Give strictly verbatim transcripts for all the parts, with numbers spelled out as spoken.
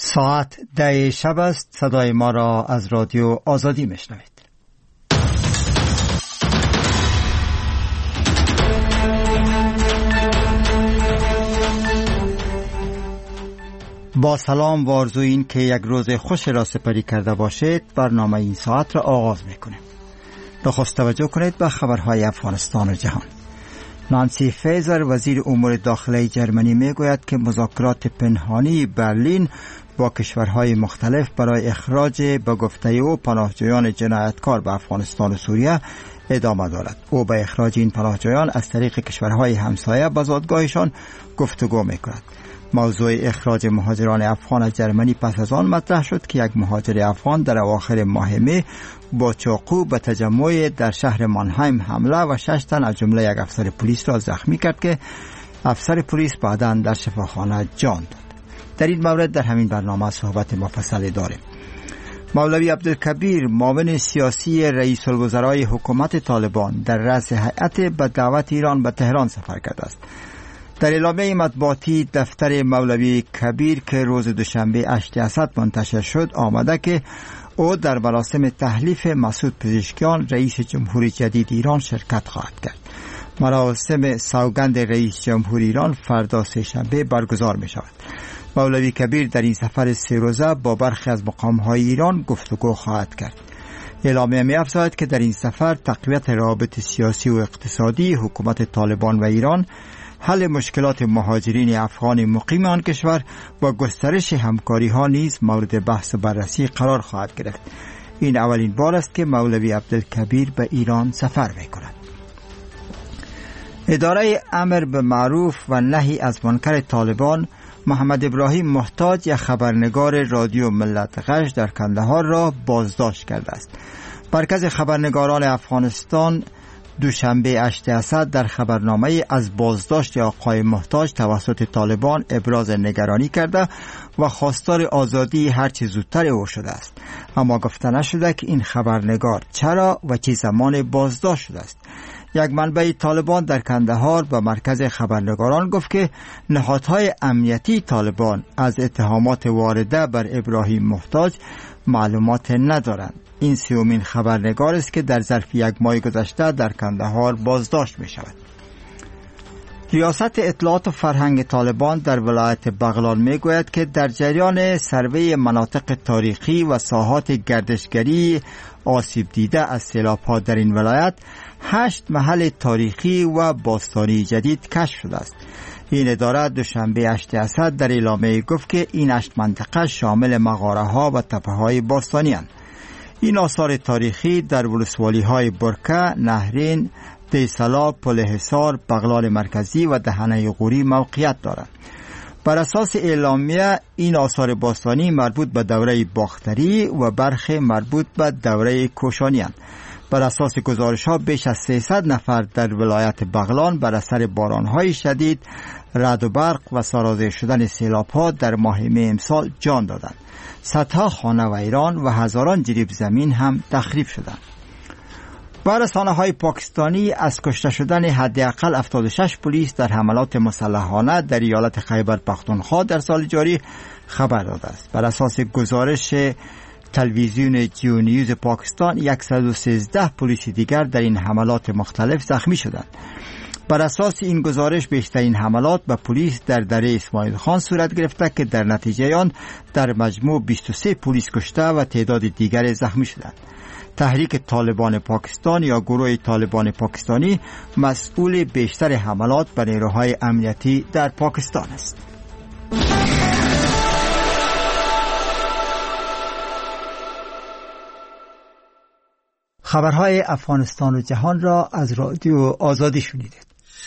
ساعت ده شب است. صدای ما را از رادیو آزادی میشنوید. با سلام و آرزوی این که یک روز خوش را سپری کرده باشید، برنامه این ساعت را آغاز میکنیم. نخست توجه کنید به خبرهای افغانستان و جهان. نانسی فیزر وزیر امور داخلی جرمنی میگوید که مذاکرات پنهانی برلین با کشورهای مختلف برای اخراج به گفته او پناهجویان جنایتکار به افغانستان و سوریه ادامه دارد. او به اخراج این پناهجویان از طریق کشورهای همسایه به زادگاهشان گفتگو میکند. موضوع اخراج مهاجران افغان از جرمنی پس از آن مطرح شد که یک مهاجر افغان در اواخر ماه می با چاقو به تجمع در شهر مانهایم حمله و شش تن از جمله یک افسر پلیس را زخمی کرد که افسر پلیس بعداً در شفاخانه جان داد. در این مورد در همین برنامه صحبت مفصلی داریم. مولوی عبدالکبیر معاون سیاسی رئیس الوزرای حکومت طالبان در رأس هیئت به دعوت ایران به تهران سفر کرده است. در اعلامیه مطبوعاتی دفتر مولوی کبیر که روز دوشنبه هشت اسد منتشر شد آمده که او در مراسم تحلیف مسعود پزشکیان رئیس جمهوری جدید ایران شرکت خواهد کرد. مراسم سوگند رئیس جمهوری ایران فردا سه‌شنبه برگزار می شود. مولوی کبیر در این سفر سه روزه با برخی از مقام‌های ایران گفتگو خواهد کرد. اعلامیه می افزاید که در این سفر تقویت روابط سیاسی و اقتصادی حکومت طالبان و ایران، حل مشکلات مهاجرین افغان مقیم آن کشور و گسترش همکاری ها نیز مورد بحث و بررسی قرار خواهد گرفت. این اولین بار است که مولوی عبدالکبیر به ایران سفر می کند. اداره امر به معروف و نهی از منکر طالبان محمد ابراهیم محتاج، یک خبرنگار رادیو ملت غش در کندهار را بازداشت کرده است. مرکز خبرنگاران افغانستان دوشنبه هشت اسد در خبرنامه از بازداشت آقای محتاج توسط طالبان ابراز نگرانی کرده و خواستار آزادی هرچه زودتر او شده است، اما گفته نشده که این خبرنگار چرا و چه زمان بازداشت شده است. یک منبع طالبان در کندهار به مرکز خبرنگاران گفت که نهادهای امنیتی طالبان از اتهامات وارده بر ابراهیم محتاج معلومات ندارند. این سیومین خبرنگار است که در ظرف یک ماه گذشته در کندهار بازداشت می شود. ریاست اطلاعات و فرهنگ طالبان در ولایت بغلان می گوید که در جریان سروی مناطق تاریخی و ساحات گردشگری آسیب دیده از سیلاب‌ها در این ولایت هشت محل تاریخی و باستانی جدید کشف شده است. این اداره دوشنبه هشت اسد در اعلامیه گفت که این هشت منطقه شامل مغاره ها و تپه های باستانی اند. این آثار تاریخی در ولسوالی های برکه، نهرین، دیسلا، پل حصار، بغلان مرکزی و دهنه غوری موقعیت دارند. بر اساس اعلامیه این آثار باستانی مربوط به دوره باختری و برخی مربوط به دوره کوشانی اند. بر اساس گزارش ها بیش از سیصد نفر در ولایت بغلان بر اثر باران های شدید، رعد و برق و سرازیر شدن سیلاب ها در ماه می امسال جان دادند. صدها خانه و ایران و هزاران جریب زمین هم تخریب شدند. و رسانه های پاکستانی از کشته شدن حداقل هفتاد و شش پلیس در حملات مسلحانه در ایالت خیبر پختونخوا در سال جاری خبر داده است. بر اساس گزارش تلویزیون جیو نیوز پاکستان صد و سیزده پلیس دیگر در این حملات مختلف زخمی شدند. بر اساس این گزارش بیشترین حملات به پلیس در دره اسماعیل خان صورت گرفته که در نتیجه آن در مجموع بیست و سه پلیس کشته و تعداد دیگر زخمی شدند. تحریک طالبان پاکستان یا گروه طالبان پاکستانی مسئول بیشتر حملات بر نیروهای امنیتی در پاکستان است. خبرهای افغانستان و جهان را از رادیو آزادی شنیدید.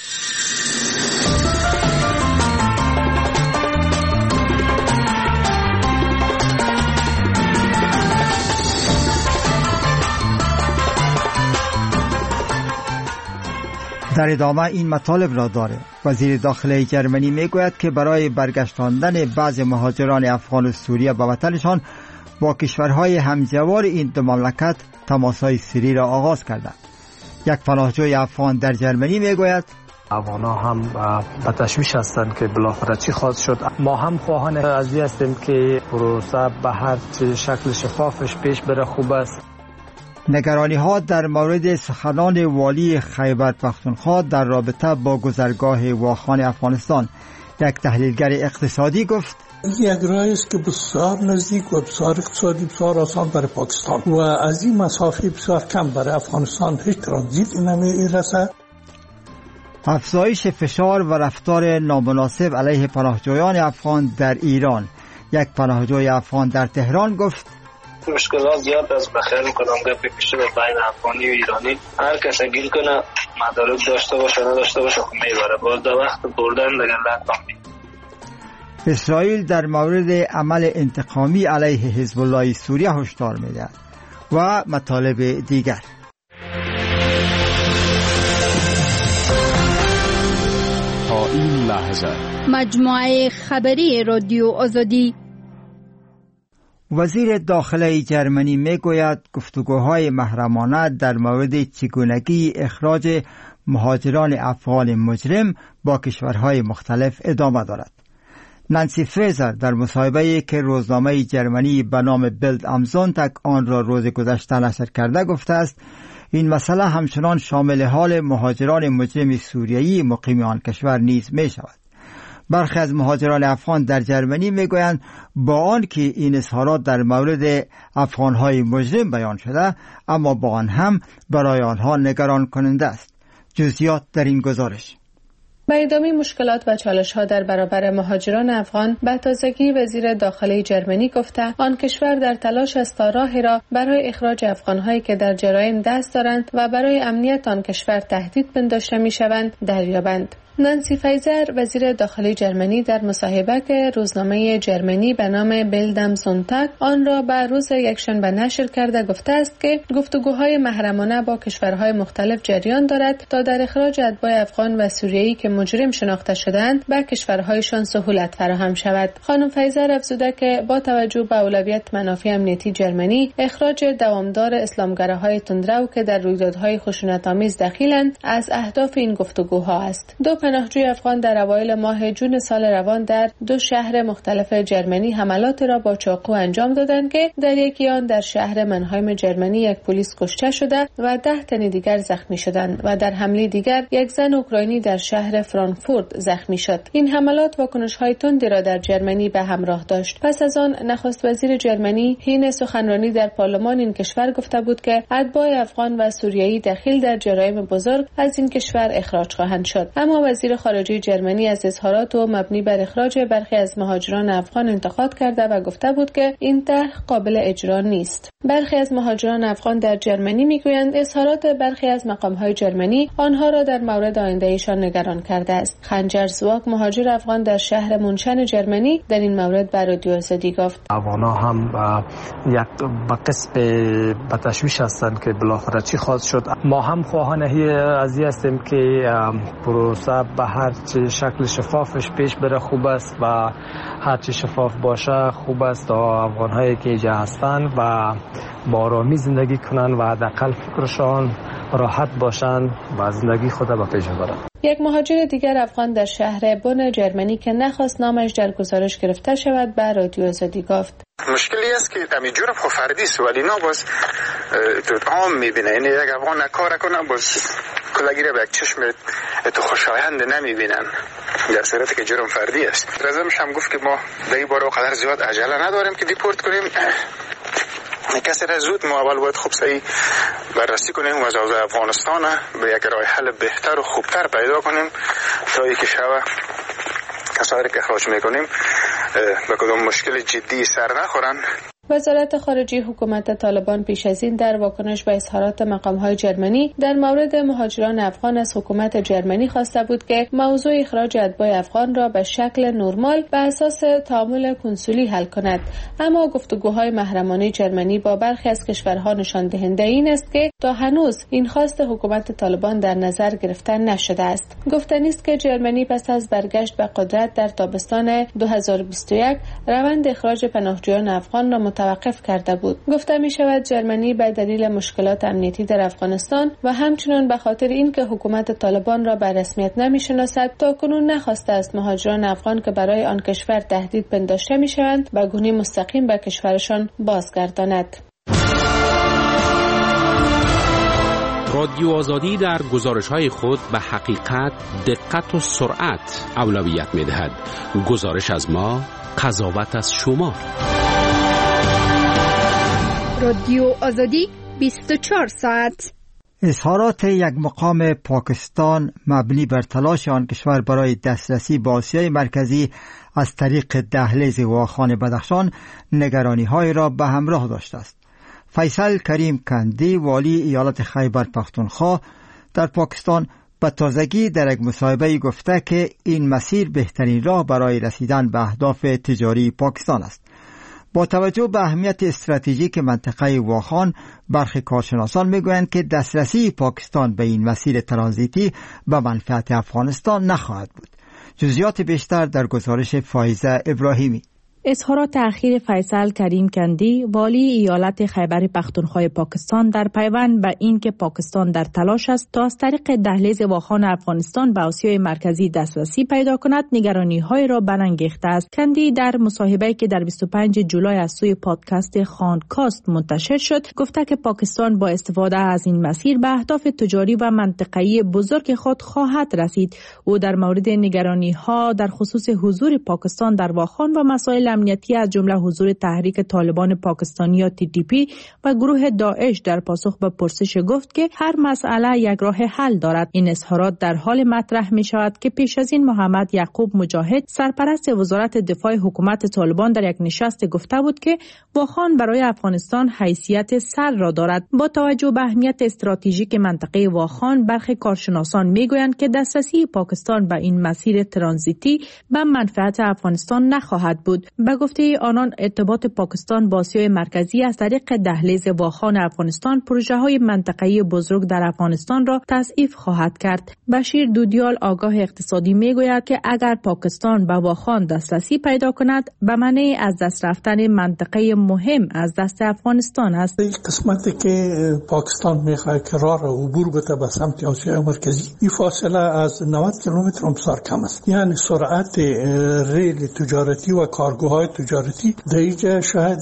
در ادامه این مطالب را داره. وزیر داخلی جرمنی میگوید که برای برگشتاندن بعض مهاجران افغان و سوریه به وطنشان با کشورهای همجوار این دو مملکت تماس‌های سری را آغاز کردند. یک پناهجوی افغان در جرمنی میگوید افغان‌ها هم به تشویش هستند که بالاخره چی خواهد شد. ما هم خواهان از این هستیم که پروسه به هر شکل شفافش پیش بره خوب است. نگرانی ها در مورد سخنان والی خیبر پختونخوا در رابطه با گذرگاه واخان افغانستان. یک تحلیلگر اقتصادی گفت یک راهی است که بسیار نزدیک و بسیار اقتصادی بسیار آسان برای پاکستان و از این مسافه بسیار کم برای افغانستان هیچ ترانزیت نمی‌رسد. افزایش فشار و رفتار نامناسب علیه پناهجویان افغان در ایران. یک پناهجوی افغان در تهران گفت مشکلات زیاد است. بخیر میکنم گپی پیش بین افغانی و ایرانی هر کس گیر کنه مدارک داشته باشه نداشته باشه خب میبره باز در وقت بردن دیگه لطفا. اسرائیل در مورد عمل انتقامی علیه حزب الله سوریه هشدار میدهد و مطالب دیگر. تا این لحظه مجموعه خبری رادیو آزادی. وزیر داخله جرمنی میگوید گفتگوهای محرمانه در مورد چگونگی اخراج مهاجران افغان مجرم با کشورهای مختلف ادامه دارد. نانسی فریزر در مصاحبه‌ای که روزنامه جرمنی به نام بیلد ام زونتاگ آن را روز گذشته نشر کرده گفته است این مسئله همچنان شامل حال مهاجران مجرم سوریایی مقیم آن کشور نیز می شود. برخی از مهاجران افغان در جرمنی می گویند با آن که این اظهارات در مورد افغانهای مجرم بیان شده اما با آن هم برای آنها نگران کننده است. جزئیات در این گزارش. به ادامه مشکلات و چالش‌ها در برابر مهاجران افغان، به تازگی وزیر داخله جرمنی گفته آن کشور در تلاش است تا راهی را برای اخراج افغان‌هایی که در جرایم دست دارند و برای امنیت آن کشور تهدید پنداشته می‌شوند دریابند. نانسی فریزر وزیر داخلی جرمنی در مصاحبه که روزنامه جرمنی به نام بیلد ام زونتاگ آن را به روز یکشنبه نشر کرده گفته است که گفتگوهای محرمانه با کشورهای مختلف جریان دارد تا در اخراج اتباع افغان و سوریایی که مجرم شناخته شدند به کشورهایشان سهولت فراهم شود. خانم فریزر افزوده که با توجه به اولویت منافع امنیتی جرمنی اخراج دوامدار اسلامگراهای تندرو که در رویدادهای خشونت‌آمیز دخیلند از اهداف این گفتگوها است. دو پناهجوی افغان در اوایل ماه جون سال روان در دو شهر مختلف جرمنی حملات را با چاقو انجام دادند که در یکی آن در شهر منهایم جرمنی یک پلیس کشته شده و ده تن دیگر زخمی شدند و در حمله دیگر یک زن اوکراینی در شهر فرانکفورت زخمی شد. این حملات واکنش‌های تندی را در جرمنی به همراه داشت. پس از آن نخست وزیر جرمنی حین سخنرانی در پارلمان این کشور گفته بود که اتباع افغان و سوریایی دخیل در جرایم بزرگ از این کشور اخراج خواهند شد. اما وزیر خارجه جرمنی از اظهارات و مبنی بر اخراج برخی از مهاجران افغان انتقاد کرده و گفته بود که این طرح قابل اجرا نیست. برخی از مهاجران افغان در جرمنی میگویند اظهارات برخی از مقام‌های جرمنی آنها را در مورد آینده‌ایشان نگران کرده است. خنجر سواک مهاجر افغان در شهر مونشن جرمنی در این مورد بر رادیو آزادی گفت افغان‌ها هم یک به قسم به تشویش هستند که بالاخره چی خواهد شد. ما هم خواهان از این هستیم که پروسه به هر چه شکل شفافش پیش بره خوب است و هر چه شفاف باشه خوب است تا افغان‌هایی که اینجا هستند و با آرامی زندگی کنند و حداقل فکرشان راحت باشند و زندگی خود به پیش ببرند. یک مهاجر دیگر افغان در شهر بن جرمنی که نخواست نامش در گزارش گرفته شود به رادیو آزادی گفت مشکلی است که همین جرم خو فردی است ولی نه باز تو عام میبینه. یعنی یک افغان کار کنه باز کلاگی را به یک چشم تو خوشایند نمیبینن در صورتی که جرم فردی است. رزمش هم گفت که ما در این باره قدر زیاد عجله نداریم که دیپورت کنیم. کسی را زود ما اول باید خوب صحیح بررسی کنیم و از افغانستان به یک راه حل بهتر و خوبتر پیدا کنیم تا اینکه شب کسایی که اخراج میکنیم به کدام مشکل جدی سر نخورن. وزارت خارجه حکومت طالبان پیش از این در واکنش به اظهارات مقام‌های جرمنی در مورد مهاجران افغان از حکومت جرمنی خواسته بود که موضوع اخراج اتباع افغان را به شکل نرمال به اساس تعامل کنسولی حل کند. اما گفتگوهای محرمانه جرمنی با برخی از کشورها نشان دهنده این است که تا هنوز این خواست حکومت طالبان در نظر گرفته نشده است. گفتنی است که جرمنی پس از برگشت به قدرت در تابستان دو هزار و بیست و یک روند اخراج پناهجویان افغان را متوقف کرده بود. گفته می شود جرمنی به دلیل مشکلات امنیتی در افغانستان و همچنین به خاطر اینکه حکومت طالبان را به رسمیت نمی‌شناسد تاکنون نخواسته است مهاجران افغان که برای آن کشور تهدید پنداشته می‌شوند به گونه مستقیم به کشورشان بازگرداند. رادیو آزادی در گزارش‌های خود به حقیقت، دقت و سرعت اولویت می‌دهد. گزارش از ما، قضاوت از شما. رادیو آزادی بیست و چهار ساعت. اظهارات یک مقام پاکستان مبنی بر تلاش آن کشور برای دسترسی به آسیای مرکزی از طریق دهلیز واخان بدخشان نگرانی‌های را به همراه داشته است. فیصل کریم کندی والی ایالت خیبر پختونخوا در پاکستان به تازگی در یک مصاحبه گفته که این مسیر بهترین راه برای رسیدن به اهداف تجاری پاکستان است. با توجه به اهمیت استراتژیک منطقه واخان، برخی کارشناسان میگویند که دسترسی پاکستان به این مسیر ترانزیتی به منفعت افغانستان نخواهد بود. جزئیات بیشتر در گزارش فایزه ابراهیمی. اظهارات اخیر فیصل کریم کندی والی ایالت خیبر پختونخوا پاکستان در پیوند به این که پاکستان در تلاش است تا از طریق دهلیز واخان افغانستان به آسیای مرکزی دسترسی پیدا کند نگرانی‌های را برانگیخته است. کندی در مصاحبه‌ای که در بیست و پنجم جولای از سوی پادکست خانکاست منتشر شد گفته که پاکستان با استفاده از این مسیر به اهداف تجاری و منطقه‌ای بزرگ خود خواهد رسید. او در مورد نگرانی‌ها در خصوص حضور پاکستان در واخان و مسائل امنیتی از جمله حضور تحریک طالبان پاکستانی یا تی تی پی و گروه داعش در پاسخ به پرسش گفت که هر مسئله یک راه حل دارد. این اظهارات در حال مطرح می شود که پیش از این محمد یعقوب مجاهد سرپرست وزارت دفاع حکومت طالبان در یک نشست گفته بود که واخان برای افغانستان حیثیت سر را دارد. با توجه به اهمیت استراتژیک منطقه واخان برخی کارشناسان می گویند که دسترسی پاکستان به این مسیر ترانزیتی به منفعت افغانستان نخواهد بود. به گفته آنان ارتباط پاکستان با آسیای مرکزی از طریق دهلیز واخان افغانستان پروژه‌های منطقه‌ای بزرگ در افغانستان را تضعیف خواهد کرد. بشیر دودیال آگاه اقتصادی میگوید که اگر پاکستان به واخان دسترسی پیدا کند به معنی از دست رفتن منطقه مهم از دست افغانستان است. این قسمتی که پاکستان میخواد که راه را عبور بده به سمت آسیای مرکزی این فاصله از نود کیلومتر امسار کم است. یعنی سرعت ریل تجارتی و کارگوهای تجارتی در اینجا شاید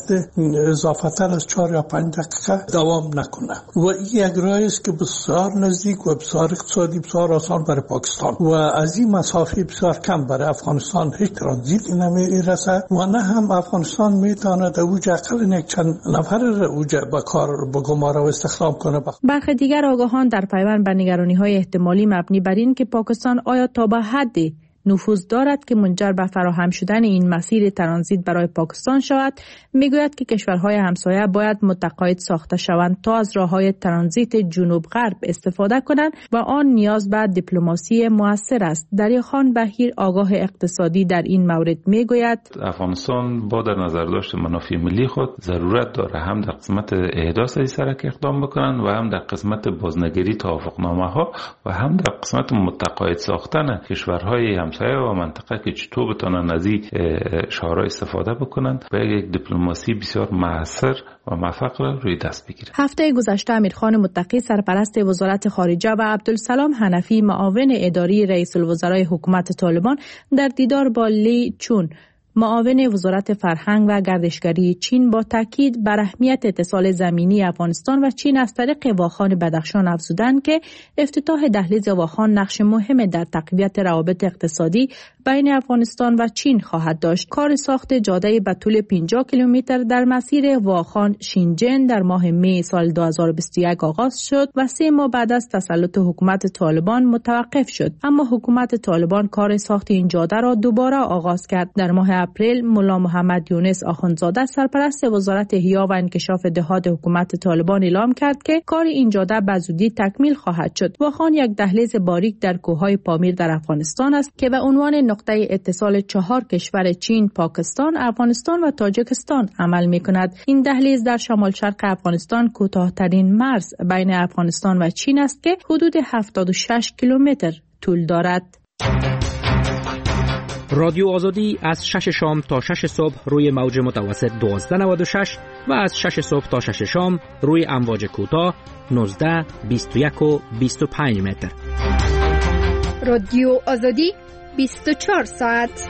اضافتر از چهار یا پنج دقیقه دوام نکنه و این یک راهی است که بسیار نزدیک و بسیار اقتصادی بسیار آسان برای پاکستان و از این مسافه بسیار کم برای افغانستان هیچ ترانزیت نمیرسه و نه هم افغانستان میتونه در اوج اقل یک چند نفر اوج به کار به گمارا و استخدام کنه. برخی دیگر آگاهان در پیوند به نگرانی‌های احتمالی مبنی بر این که پاکستان آیا تا به حدی نفوذ دارد که منجر به فراهم شدن این مسیر ترانزیت برای پاکستان شود، میگوید که کشورهای همسایه باید متقاعد ساخته شوند تا از راههای ترانزیت جنوب غرب استفاده کنند و آن نیاز به دیپلماسی موثر است. دریاخان بهیر آگاه اقتصادی در این مورد میگوید افغانستان با در نظر داشت منافع ملی خود ضرورت داره هم در قسمت احداث این سرک اقدام بکنند و هم در قسمت بازنگری توافقنامه ها و هم در قسمت متقاعد ساختن کشورهای همسایه و منطقه که چطور بتونن از این شعارها استفاده بکنند و یک دیپلماسی بسیار مؤثر و موفق را روی دست بگیرند. هفته گذشته امیرخان متقی سرپرست وزارت خارجه و عبدالسلام حنفی معاون اداری رئیس الوزرای حکومت طالبان در دیدار با لی چون معاون وزارت فرهنگ و گردشگری چین با تاکید بر اهمیت اتصال زمینی افغانستان و چین از طریق واخان بدخشان افزودند که افتتاح دهلیز واخان نقش مهم در تقویت روابط اقتصادی بین افغانستان و چین خواهد داشت. کار ساخت جاده به طول پنجاه کیلومتر در مسیر واخان شینجن در ماه می سال دو هزار و بیست و یک آغاز شد و سه ماه بعد از تسلط حکومت طالبان متوقف شد. اما حکومت طالبان کار ساخت این جاده را دوباره آغاز کرد. در ماه اپریل ملا محمد یونس آخوندزاده سرپرست وزارت احیا و انکشاف دهات حکومت طالبان اعلام کرد که کار این جاده به زودی تکمیل خواهد شد. واخان یک دهلیز باریک در کوههای پامیر در افغانستان است که به عنوان نقطه اتصال چهار کشور چین، پاکستان، افغانستان و تاجیکستان عمل می‌کند. این دهلیز در شمال شرق افغانستان کوتاه‌ترین مرز بین افغانستان و چین است که حدود هفتاد و شش کیلومتر طول دارد. رادیو آزادی از شش شام تا شش صبح روی موج متوسط دوازده نود و شش و از شش صبح تا شش شام روی امواج کوتاه نوزده، بیست و یک و بیست و پنج متر. رادیو آزادی بیست و چهار ساعت.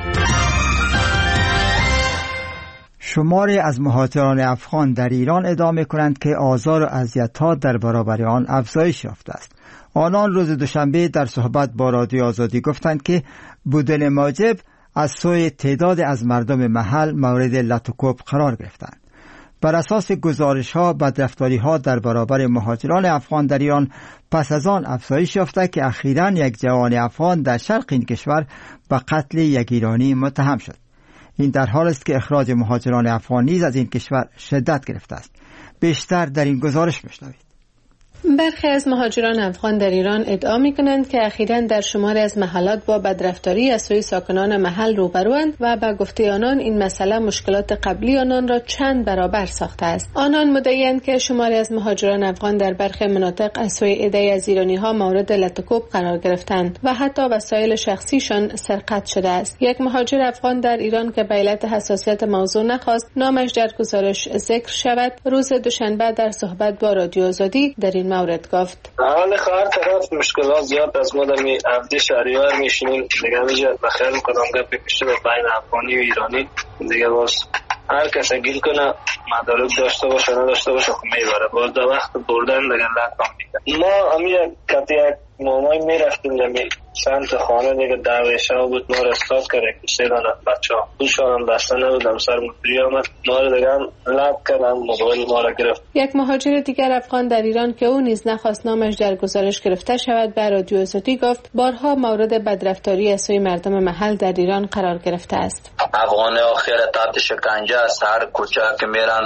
شماری از مهاجران افغان در ایران ادعا می‌کنند که آزار و اذیت‌ها در برابر آن افزایش یافته است. آنان روز دوشنبه در صحبت با رادیو آزادی گفتند که بودن موجب از سوی تعداد از مردم محل مورد لطوکوب قرار گرفتند. بر اساس گزارش‌ها بدرفتاری‌ها در برابر مهاجران افغان در ایران پس از آن افزایش یافته که اخیراً یک جوان افغان در شرق این کشور به قتل یک ایرانی متهم شد. این در حال است که اخراج مهاجران افغان نیز از این کشور شدت گرفته است. بیشتر در این گزارش بشنوید. برخی از مهاجران افغان در ایران ادعا می‌کنند که اخیراً در شماری از محلات با بدرفتاری از سوی ساکنان محل روبروند و به گفته آنان این مسئله مشکلات قبلی آنان را چند برابر ساخته است. آنان مدعی‌اند که شماری از مهاجران افغان در برخی مناطق از سوی عده‌ای از ایرانی‌ها مورد لطوکوب قرار گرفتند و حتی وسایل شخصیشان سرقت شده است. یک مهاجر افغان در ایران که به علت حساسیت موضوع نخواست نامش در گزارش ذکر شود، روز دوشنبه در صحبت با رادیو آزادی در این مورد گفت: حال خواهر طرف مشکلات زیاد از ما در می عبد شهریار میشینیم دیگه میجا بخیر میکنم گپ پیش به بین افغانی و ایرانی دیگه باز هر کس گیر کنه مدارک داشته باشه نداشته باشه خب میبره باز در وقت بردن دیگه لطفا میگه. ما همین کتی یک مامای میرفتیم دمی سمت خانه دیگه دعوی شب بود ما را استاد کرده که سیدان بچه ها خوشان بسته نبودم سر مدری آمد ما را دیگه لب کردم موبایل ما را گرفت. یک مهاجر دیگر افغان در ایران که او نیز نخواست نامش در گزارش گرفته شود به رادیو آزادی گفت بارها مورد بدرفتاری از سوی مردم محل در ایران قرار گرفته است. افغان ها خیلی تحت شکنجه است. هر کوچه که میرن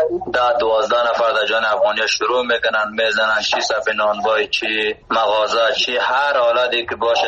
ده دوازده نفر در جان افغانی شروع میکنن میزنن چی صف نانوای چی مغازه چی هر حالتی که باشه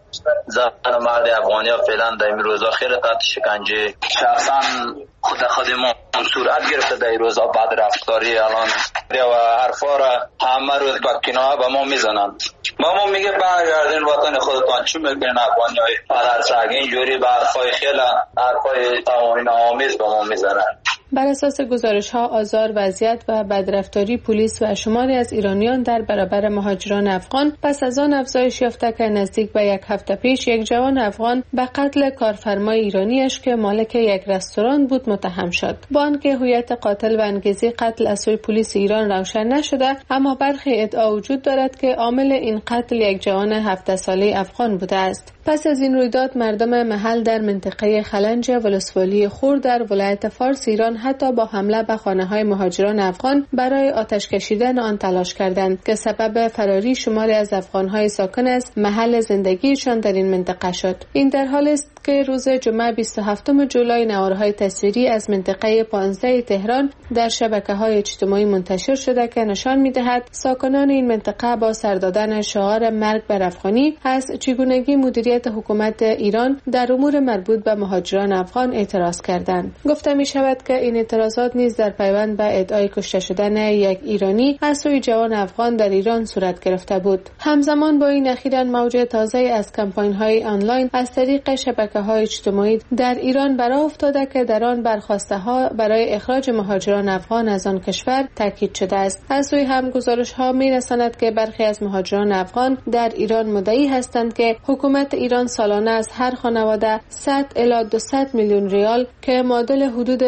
زن و مرد افغانی ها فعلا در این روزها خیلی تحت شکنجه شخصا خود خود ما صورت گرفته در این روزها بعد رفتاری الان و حرفا را همه روز با کنایه به ما میزنن. ما ما میگه برگردین وطن خودتان چی میکنین افغانی های پدرسگ اینجوری به حرفای خیلی حرفای توهین آمیز به ما میزنن. بر اساس گزارش‌ها آزار، وضعیت و بدرفتاری پلیس و شماری از ایرانیان در برابر مهاجران افغان پس از آن افزایش یافته که نزدیک به یک هفته پیش یک جوان افغان به قتل کارفرمای ایرانیش که مالک یک رستوران بود متهم شد. با آنکه هویت قاتل و انگیزه قتل از سوی پلیس ایران روشن نشده، اما برخی ادعا وجود دارد که عامل این قتل یک جوان هفده ساله افغان بوده است. پس از این رویداد مردم محل در منطقه خلنج ولسوالی خور در ولایت فارس ایران حتی با حمله به خانه‌های مهاجران افغان برای آتش کشیدن آن تلاش کردند که سبب فراری شماری از افغان‌های ساکن از محل زندگیشان در این منطقه شد. این در حال است که روز جمعه بیست و هفتم جولای نوارهای تصویری از منطقه پانزده تهران در شبکه‌های اجتماعی منتشر شده که نشان می‌دهد ساکنان این منطقه با سر دادن شعار مرگ بر افغانی از چگونگی مدیریت حکومت ایران در امور مربوط به مهاجران افغان اعتراض کردند. گفته می‌شود که این اعتراضات نیز در پیوند به ادعای کشته شدن یک ایرانی از سوی جوان افغان در ایران صورت گرفته بود. همزمان با این اخیراً موج تازه از کمپاین‌های آنلاین از طریق شبکه‌های اجتماعی در ایران برآ افتاده که در آن برخواسته‌ها برای اخراج مهاجران افغان از آن کشور تاکید شده است. از سوی هم گزارش‌ها می‌رساند که برخی از مهاجران افغان در ایران مدعی هستند که حکومت ایران سالانه از هر خانواده صد الی دویست میلیون ریال که معادل حدود بین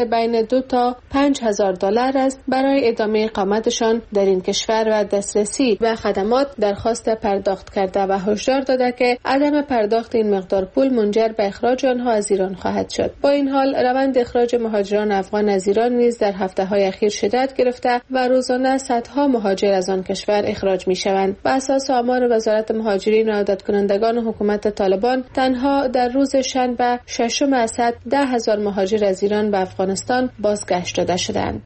دو تا پنج هزار دلار است برای ادامه اقامتشان در این کشور و دسترسی به خدمات درخواست پرداخت کرده و هشدار داده که عدم پرداخت این مقدار پول منجر به اخراج آنها از ایران خواهد شد. با این حال روند اخراج مهاجران افغان از ایران نیز در هفته‌های اخیر شدت گرفته و روزانه صدها مهاجر از آن کشور اخراج می‌شوند. بر اساس آمار وزارت مهاجرین و عادت کنندگان حکومت طالبان، تنها در روز شنبه ششم اسد ده هزار مهاجر از ایران به افغانستان بازگشت داده شدند.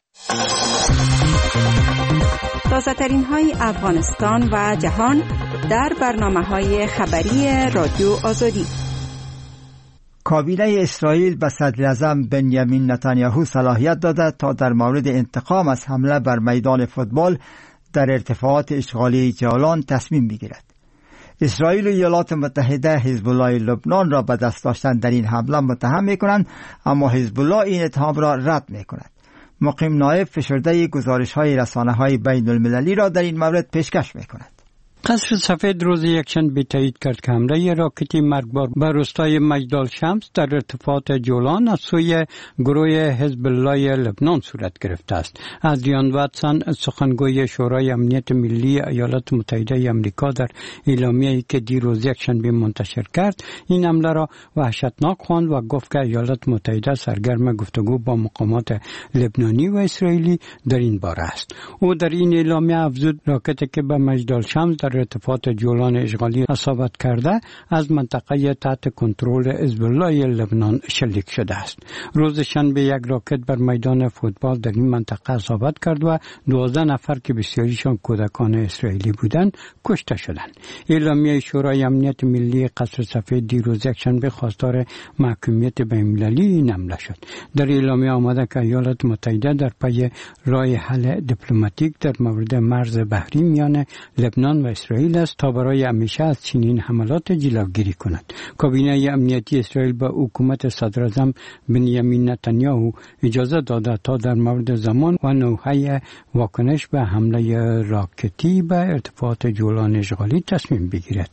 تازه ترین های افغانستان و جهان در برنامه های خبری رادیو آزادی. کابینه اسرائیل به صدراعظم بنیامین نتانیاهو صلاحیت داده تا در مورد انتقام از حمله بر میدان فوتبال در ارتفاعات اشغالی جولان تصمیم بگیرد. اسرائیل و ایالات متحده حزب الله لبنان را به دست داشتن در این حمله متهم می‌کنند، اما حزب الله این اتهام را رد می‌کند. مقیم نایب فشرده گزارش‌های رسانه‌های بین المللی را در این مورد پیشکش می‌کند. قصر سفید روز یکشنبه تایید کرد که حمله راکتی مرگبار بر روستای مجدال شمس در ارتفاعات جولان از سوی گروه حزب الله لبنان صورت گرفته است. ادریان واتسون، سخنگوی شورای امنیت ملی ایالات متحده آمریکا، در اعلامیه‌ای که دیروز یکشنبه منتشر کرد این حمله را وحشتناک خواند و گفت که ایالات متحده سرگرم گفتگو با مقامات لبنانی و اسرائیلی در این باره است. او در این اعلامیه افزود راکتی که به مجدال شمس در ارتفاعات جولان اشغالی اصابت کرده از منطقه تحت کنترل حزب الله لبنان شلیک شده است. روز شنبه یک راکت بر میدان فوتبال در این منطقه اصابت کرد و دوازده نفر که بسیاریشان کودکان اسرائیلی بودند کشته شدند. اعلامیه شورای امنیت ملی قصر سفید دیروز یکشنبه خواستار محکومیت بین‌المللی این حمله شد. در اعلامیه آمده که ایالات متحده در پی راه حل دیپلماتیک در مورد مرز بحری میان لبنان و اسرائیل است تا برای همیشه از چنین حملات جلوگیری کند. کابینه امنیتی اسرائیل به حکومت صدراعظم بنیامین نتانیاهو اجازه داده تا در مورد زمان و نوع واکنش به حمله راکتی به ارتفاعات جولان اشغالی تصمیم بگیرد.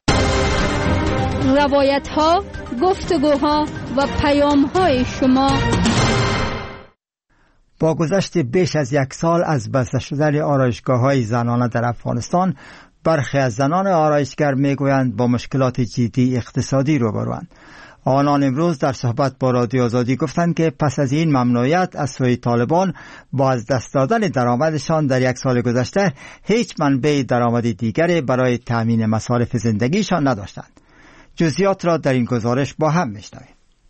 روایت ها، گفتگوها و پیام های شما. با گذشت بیش از یک سال از بسته شدن آرایشگاه‌های زنانه در افغانستان، برخی از زنان آرایشگر میگویند با مشکلات جدی اقتصادی روبروند. آنان امروز در صحبت با رادیو آزادی گفتند که پس از این ممنوعیت از سوی طالبان با از دست دادن درآمدشان در یک سال گذشته هیچ منبع درآمد دیگری برای تأمین مصارف زندگیشان نداشتند. جزئیات را در این گزارش با هم میشنویم.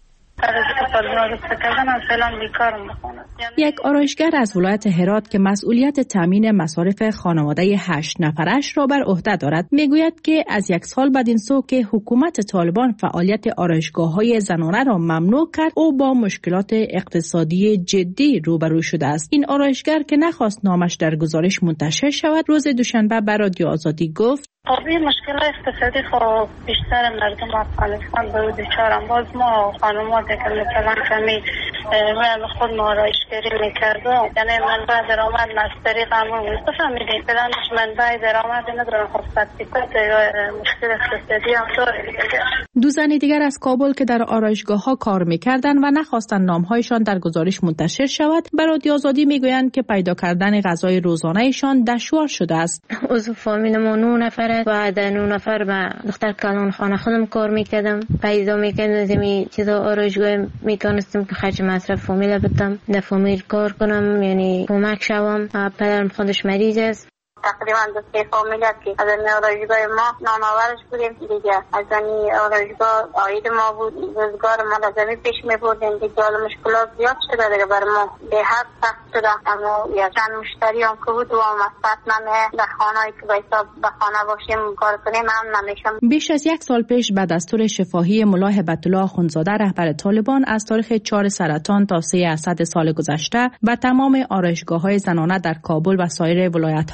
یک آرایشگر از ولایت هرات که مسئولیت تامین مصارف خانواده هشت نفرش را بر عهده دارد میگوید که از یک سال بعد این سو که حکومت طالبان فعالیت آرایشگاه‌های زنانه را ممنوع کرد، او با مشکلات اقتصادی جدی روبرو شده است. این آرایشگر که نخواست نامش در گزارش منتشر شود، روز دوشنبه به رادیو آزادی گفت: این مشکل اقتصادی خب بیشتر مردم افغانستان به دچارم. باز ما خانم‌ها که مثلا کمی من خود آرایشگری میکردم، یعنی منبع درآمد از طریق همون بفهمیدیم پلانش منبع درآمد ندارم. خب تطبیقات مشکل اقتصادی هم داره. دو زن دیگر از کابل که در آرایشگاه‌ها کار میکردند و نخواستند نام‌هایشان در گزارش منتشر شود، به رادیو آزادی میگویند که پیدا کردن غذای روزانه‌شان دشوار شده است. عضو فامیل ما نه نفر و در نه نفر به دختر کلان خانه خودم کار میکردم. پیدا میکردم می چیزا آرایشگاه میتونستم که خرج مصرف فامیل بدم، در فامیل کار کنم، یعنی کمک شوم. پدرم خودش مریض است. تقریبا دو سه فامیلیت که از این آرایشگاه ما نامآورش بودیم دیگه. از این آرایشگاه آید ما بود، روزگار ما لازمی پیش می بردیم دیگه. حالا مشکلات زیاد شده دیگه بر ما، به حد سخت شده. اما یا چند مشتری هم که بود و مصرف نمه در خانه‌ای که باید به خانه باشیم کار کنیم هم نمیشم. بیش از یک سال پیش به دستور شفاهی ملا هبت الله اخوندزاده رهبر طالبان از تاریخ چهار سرطان تا سه اسد سال گذشته به تمام آرایشگاه‌های زنانه در کابل و سایر ولایت‌ها فرصت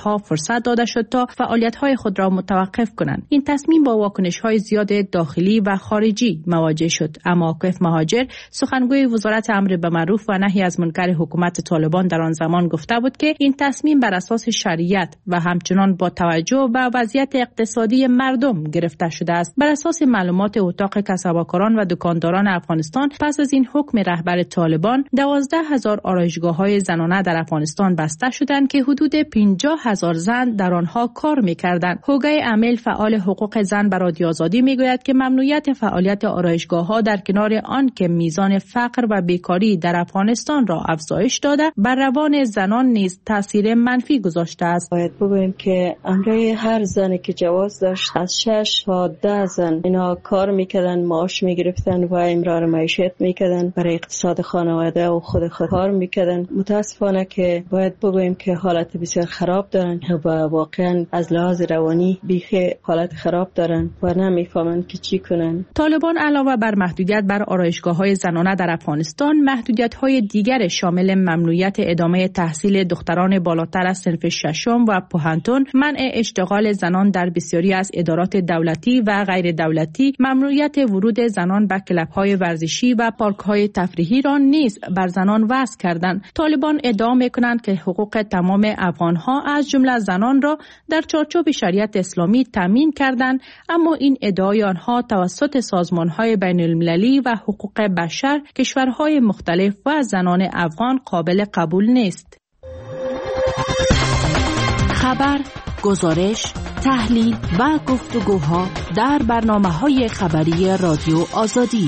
فرصت داده شد تا فعالیت‌های خود را متوقف کنند. این تصمیم با واکنش‌های زیاد داخلی و خارجی مواجه شد. اما آکف مهاجر، سخنگوی وزارت امر به معروف و نهی از منکر حکومت طالبان در آن زمان گفته بود که این تصمیم بر اساس شریعت و همچنان با توجه به وضعیت اقتصادی مردم گرفته شده است. بر اساس معلومات اتاق کسب‌وکاران و دکانداران افغانستان، پس از این حکم رهبر طالبان، دوازده هزار آرایشگاه‌های زنانه در افغانستان بسته شدند که حدود پنجاه هزار زن در آنها کار می‌کردند. هوگه امیل، فعال حقوق زن به رادیو آزادی میگوید که ممنوعیت فعالیت آرایشگاه‌ها در کنار آن که میزان فقر و بیکاری در افغانستان را افزایش داده، بر روان زنان نیز تاثیر منفی گذاشته است. باید بگوییم که امروی هر زنی که جواز داشت از شش تا ده زن اینا کار میکردن، معاش میگرفتن و امرار معیشت میکردن، برای اقتصاد خانواده و خود خود کار میکردن. متاسفانه که باید بگوییم که حالت بسیار خراب دارن و واقعا از لحاظ روانی بیخی حالت خراب دارن و نمیفهمن که چی کنن. طالبان علاوه بر محدودیت بر آرایشگاه‌های زنانه در افغانستان، محدودیت‌های دیگر شامل ممنوعیت ادامه تحصیل دختران بالاتر از صنف ششم و پوهنتون، منع اشتغال زنان در بسیاری از ادارات دولتی و غیر دولتی، ممنوعیت ورود زنان به کلب‌های ورزشی و پارک‌های تفریحی را نیز بر زنان وضع کردند. طالبان ادعا می‌کنند که حقوق تمام افغان‌ها از جمله زنان را در چارچوب شریعت اسلامی تامین کردند، اما این ادعای آنها توسط سازمان‌های بین‌المللی و حقوق بشر کشورهای مختلف و زنان افغان قابل قبول نیست. خبر، گزارش، تحلیل و گفتگوها در برنامه‌های خبری رادیو آزادی.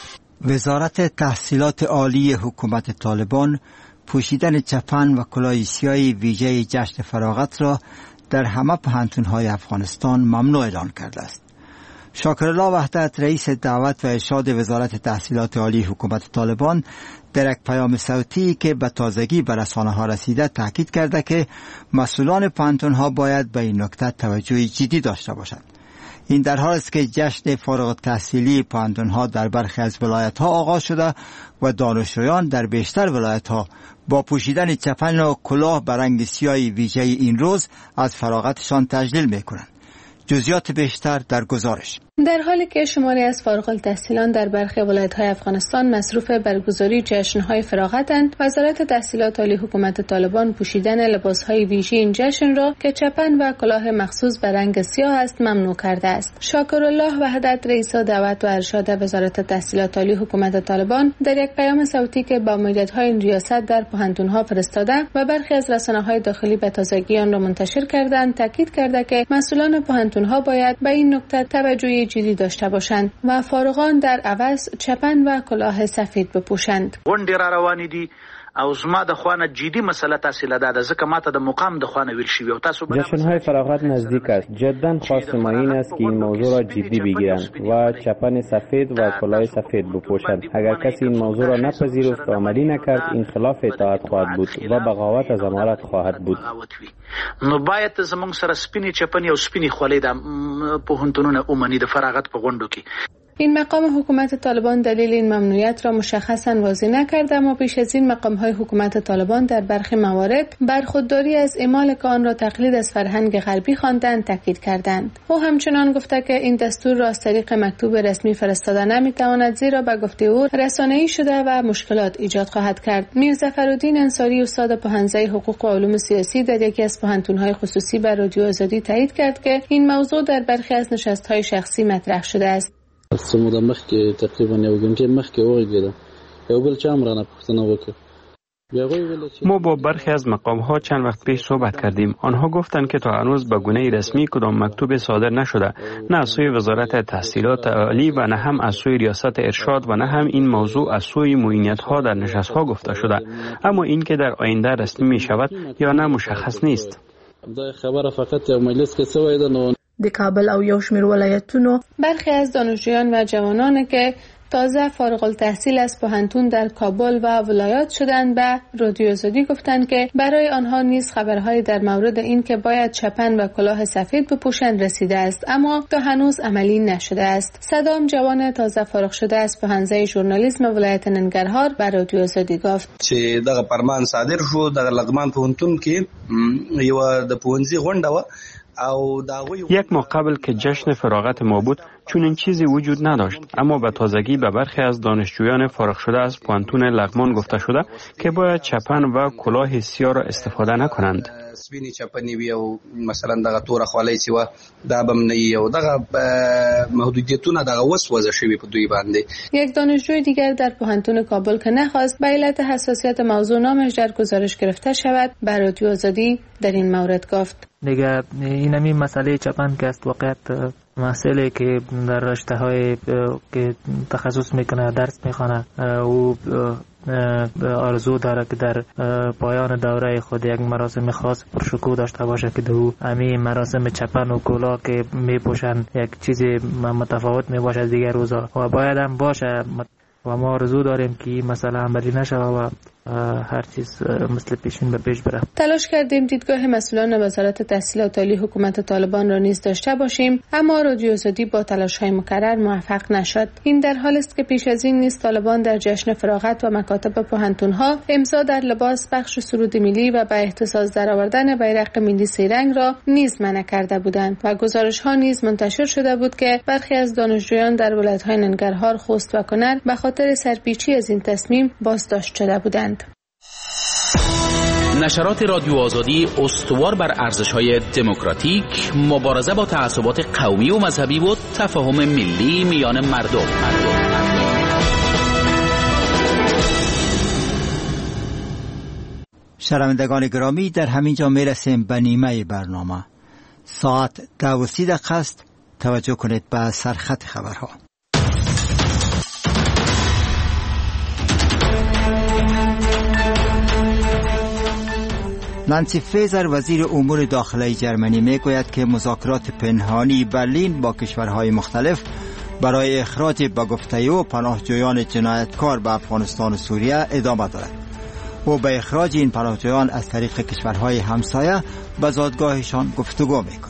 وزارت تحصیلات عالی حکومت طالبان پوشیدن چپن و کلاه سیاه ویژه جشن فراغت را در همه پوهنتون‌های افغانستان ممنوع اعلان کرده است. شاکرالله وحدت، رئیس دعوت و ارشاد وزارت تحصیلات عالی حکومت طالبان، در یک پیام صوتی که به تازگی به رسانه‌ها رسیده تاکید کرده که مسئولان پوهنتون‌ها باید به این نکته توجه جدی داشته باشند. این در حالی است که جشن فارغ التحصیلی پوهنتون‌ها در برخی از ولایت‌ها آغاز شده و دانشجویان در بیشتر ولایت‌ها با پوشیدن چپن و کلاه به رنگ سیاه ویژه این روز از فراغتشان تجلیل می‌کنند. جزئیات بیشتر در گزارش. در حالی که شماری از فارغ التحصیلان در برخی ولایت‌های افغانستان مصروف برگزاری جشن‌های فراغتند، وزارت تحصیلات عالی حکومت طالبان پوشیدن لباس‌های ویژه این جشن را که چپن و کلاه مخصوص به رنگ سیاه است ممنوع کرده است. شاکرالله وحدت، رئیس دعوت و ارشاد وزارت تحصیلات عالی حکومت طالبان، در یک پیام صوتی که با مدیریت‌های این ریاست در پوهنتون‌ها فرستاده و برخی از رسانه‌های داخلی به تازگی آن را منتشر کردند، تاکید کرده که مسئولان پوهنتون‌ها باید به این نکته توجه جدی داشته باشند و فارغان در عوض چپن و کلاه سفید بپوشند. غونډې را روانې دي او زما د خوانه جدي مسله تحصیل ده ځکه ماته د مقام د خوانه ویل شوی او تاسو جشن‌های فراغت نزدیک است. جدا خواست ما این است که این موضوع را جدی بگیرند و چپن سفید و کلاه سفید بپوشند. اگر کسی این موضوع را نپذیرفت و عملی نکرد، این خلاف اطاعت خواهد بود و بغاوت از امارت خواهد بود. نو باید زمونږ سره سپینې چپنې او سپینې خولۍ د پوهنتونونو اومني د فراغت په غونډو کې. این مقام حکومت طالبان دلیل این ممنوعیت را مشخصاً واضح نکرده، اما پیش از این مقام‌های حکومت طالبان در برخی موارد بر خودداری از اعمال که آن را تقلید از فرهنگ غربی خواندند تاکید کردند. او همچنان گفته که این دستور را از طریق مکتوب رسمی فرستاده نمیتواند، زیرا به گفته او رسانه‌ای شده و مشکلات ایجاد خواهد کرد. میرظفرالدین انصاری، استاد پوهنځی حقوق و علوم سیاسی در یکی از پوهنتون‌های خصوصی بر رادیو آزادی تایید کرد که این موضوع در برخی از نشست‌های شخصی مطرح شده است. سموده مخکې تقریبا یو غنټه مخکې وغږیدم یو بل چا مرانه پوښتنه وکړه. ما با برخی از مقام‌ها چند وقت پیش صحبت کردیم. آنها گفتند که تا هنوز به گونه رسمی کدام مکتوب صادر نشده، نه از سوی وزارت تحصیلات عالی و نه هم از سوی ریاست ارشاد و نه هم این موضوع از سوی معینیت‌ها در نشست‌ها گفته شده. اما این که در آینده رسمی می شود یا نه مشخص نیست. دا خبره فقط یو مجلس کې څه وایي د د کابل او یو شمېر ولایتونو برخی از دانشجویان و جوانان که تازه فارغ التحصیل از پوهنتون در کابل و ولایات شدند به رادیو آزادی گفتند که برای آنها نیز خبرهای در مورد این که باید چپن و کلاه سفید بپوشند رسیده است، اما تا هنوز عملی نشده است. صدام جوان تازه فارغ شده از پوهنځی ژورنالیسم ولایت ننګرهار به رادیو آزادی گفت چې دغه فرمان صادر شو د لغمان پوهنتون کې یو د پوهنځي غونډه و او یک ماه قبل که جشن فراغت ما بود چون این چیزی وجود نداشت، اما به تازگی به برخی از دانشجویان فارغ شده از پوهنتون لغمان گفته شده که باید چپن و کلاه سیاه را استفاده نکنند. سپینی چپنی وی او مثلا دغه تور خولای سی و دا بم نه یو دغه محدودیتونه دغه وسوسه شوی په دوی باندې. یک دانشجوی دیگر در پوهنتون کابل که نخواست به علت حساسیت موضوع نامش در گزارش گرفته شود به رادیو آزادی در این مورد گفت دیگه اینمی مسئله چپن که است واقعیت مسئله که در رشته های که تخصص میکنه درس میخوانه او آرزو داره که در پایان دوره خود یک مراسم خاص پرشکوه داشته باشه که دو امی مراسم چپن و کلاه که میپوشن یک چیز متفاوت میباشه از دیگر روزا و باید هم باشه و ما آرزو داریم که مثلا عملی نشه و هر چیز مثل پیشین به پیش بره. تلاش کردیم دیدگاه مسئولان وزارت تحصیلات عالی حکومت طالبان را نیز داشته باشیم، اما رادیو آزادی با تلاش‌های مکرر موفق نشد. این در حالی است که پیش از این نیز طالبان در جشن فراغت و مکاتب پوهنتون‌ها امضا در لباس بخش سرود ملی و به اختصاص درآوردن بیرق ملی سه‌رنگ را نیز منع کرده بودند و گزارش‌ها نیز منتشر شده بود که برخی از دانشجویان در ولایت‌های ننګرهار، خوست و کنر به خاطر سرپیچی از این تصمیم بازداشت شده بودند. نشرات رادیو آزادی استوار بر ارزش‌های دموکراتیک، مبارزه با تعصبات قومی و مذهبی و تفاهم ملی میان مردم. شنوندگان گرامی، در همینجا میرسیم به نیمه برنامه. ساعت ده و سی دقیقه است. توجه کنید به سرخط خبرها. نانسی فریزر وزیر امور داخلی جرمنی میگوید که مذاکرات پنهانی برلین با کشورهای مختلف برای اخراج به گفته او پناهجویان جنایتکار به افغانستان و سوریه ادامه دارد. او به اخراج این پناهجویان از طریق کشورهای همسایه به زادگاهشان گفتگو میکند.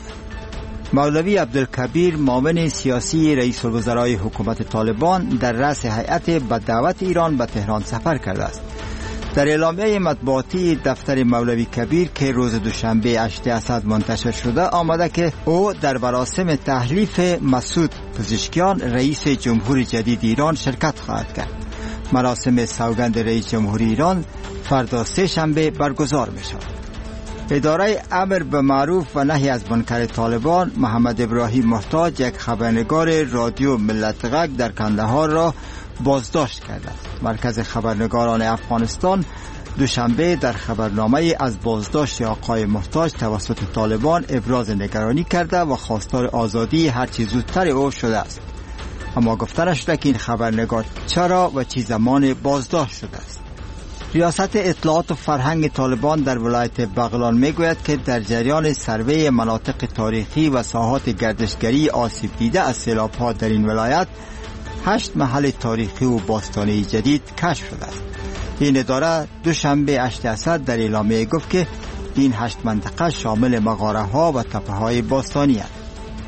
مولوی عبدالکبیر معاون سیاسی رئیس الوزرای حکومت طالبان در رأس هیئت به دعوت ایران به تهران سفر کرده است. در اعلامیه مطبوعاتی دفتر مولوی کبیر که روز دوشنبه هشتم اسد منتشر شده آمده که او در مراسم تحلیف مسعود پزشکیان رئیس جمهور جدید ایران شرکت خواهد کرد. مراسم سوگند رئیس جمهور ایران فردا سه شنبه برگزار می شود. اداره امر به معروف و نهی از منکر طالبان محمد ابراهیم محتاج یک خبرنگار رادیو ملت غږ در کندهار را بازداشت کرده است. مرکز خبرنگاران افغانستان دوشنبه در خبرنامه از بازداشت آقای محتاج توسط طالبان ابراز نگرانی کرده و خواستار آزادی هرچی زودتر او شده است. اما گفته نشده که این خبرنگار چرا و چه زمان بازداشت شده است. ریاست اطلاعات و فرهنگ طالبان در ولایت بغلان میگوید که در جریان سروی مناطق تاریخی و ساحات گردشگری آسیب دیده از سیلاب‌ها در این ولایت هشت محل تاریخی و باستانی جدید کشف شده است. این اداره دوشنبه هشتم اسد در اعلامیه گفت که این هشت منطقه شامل مغاره ها و تپه های باستانی است.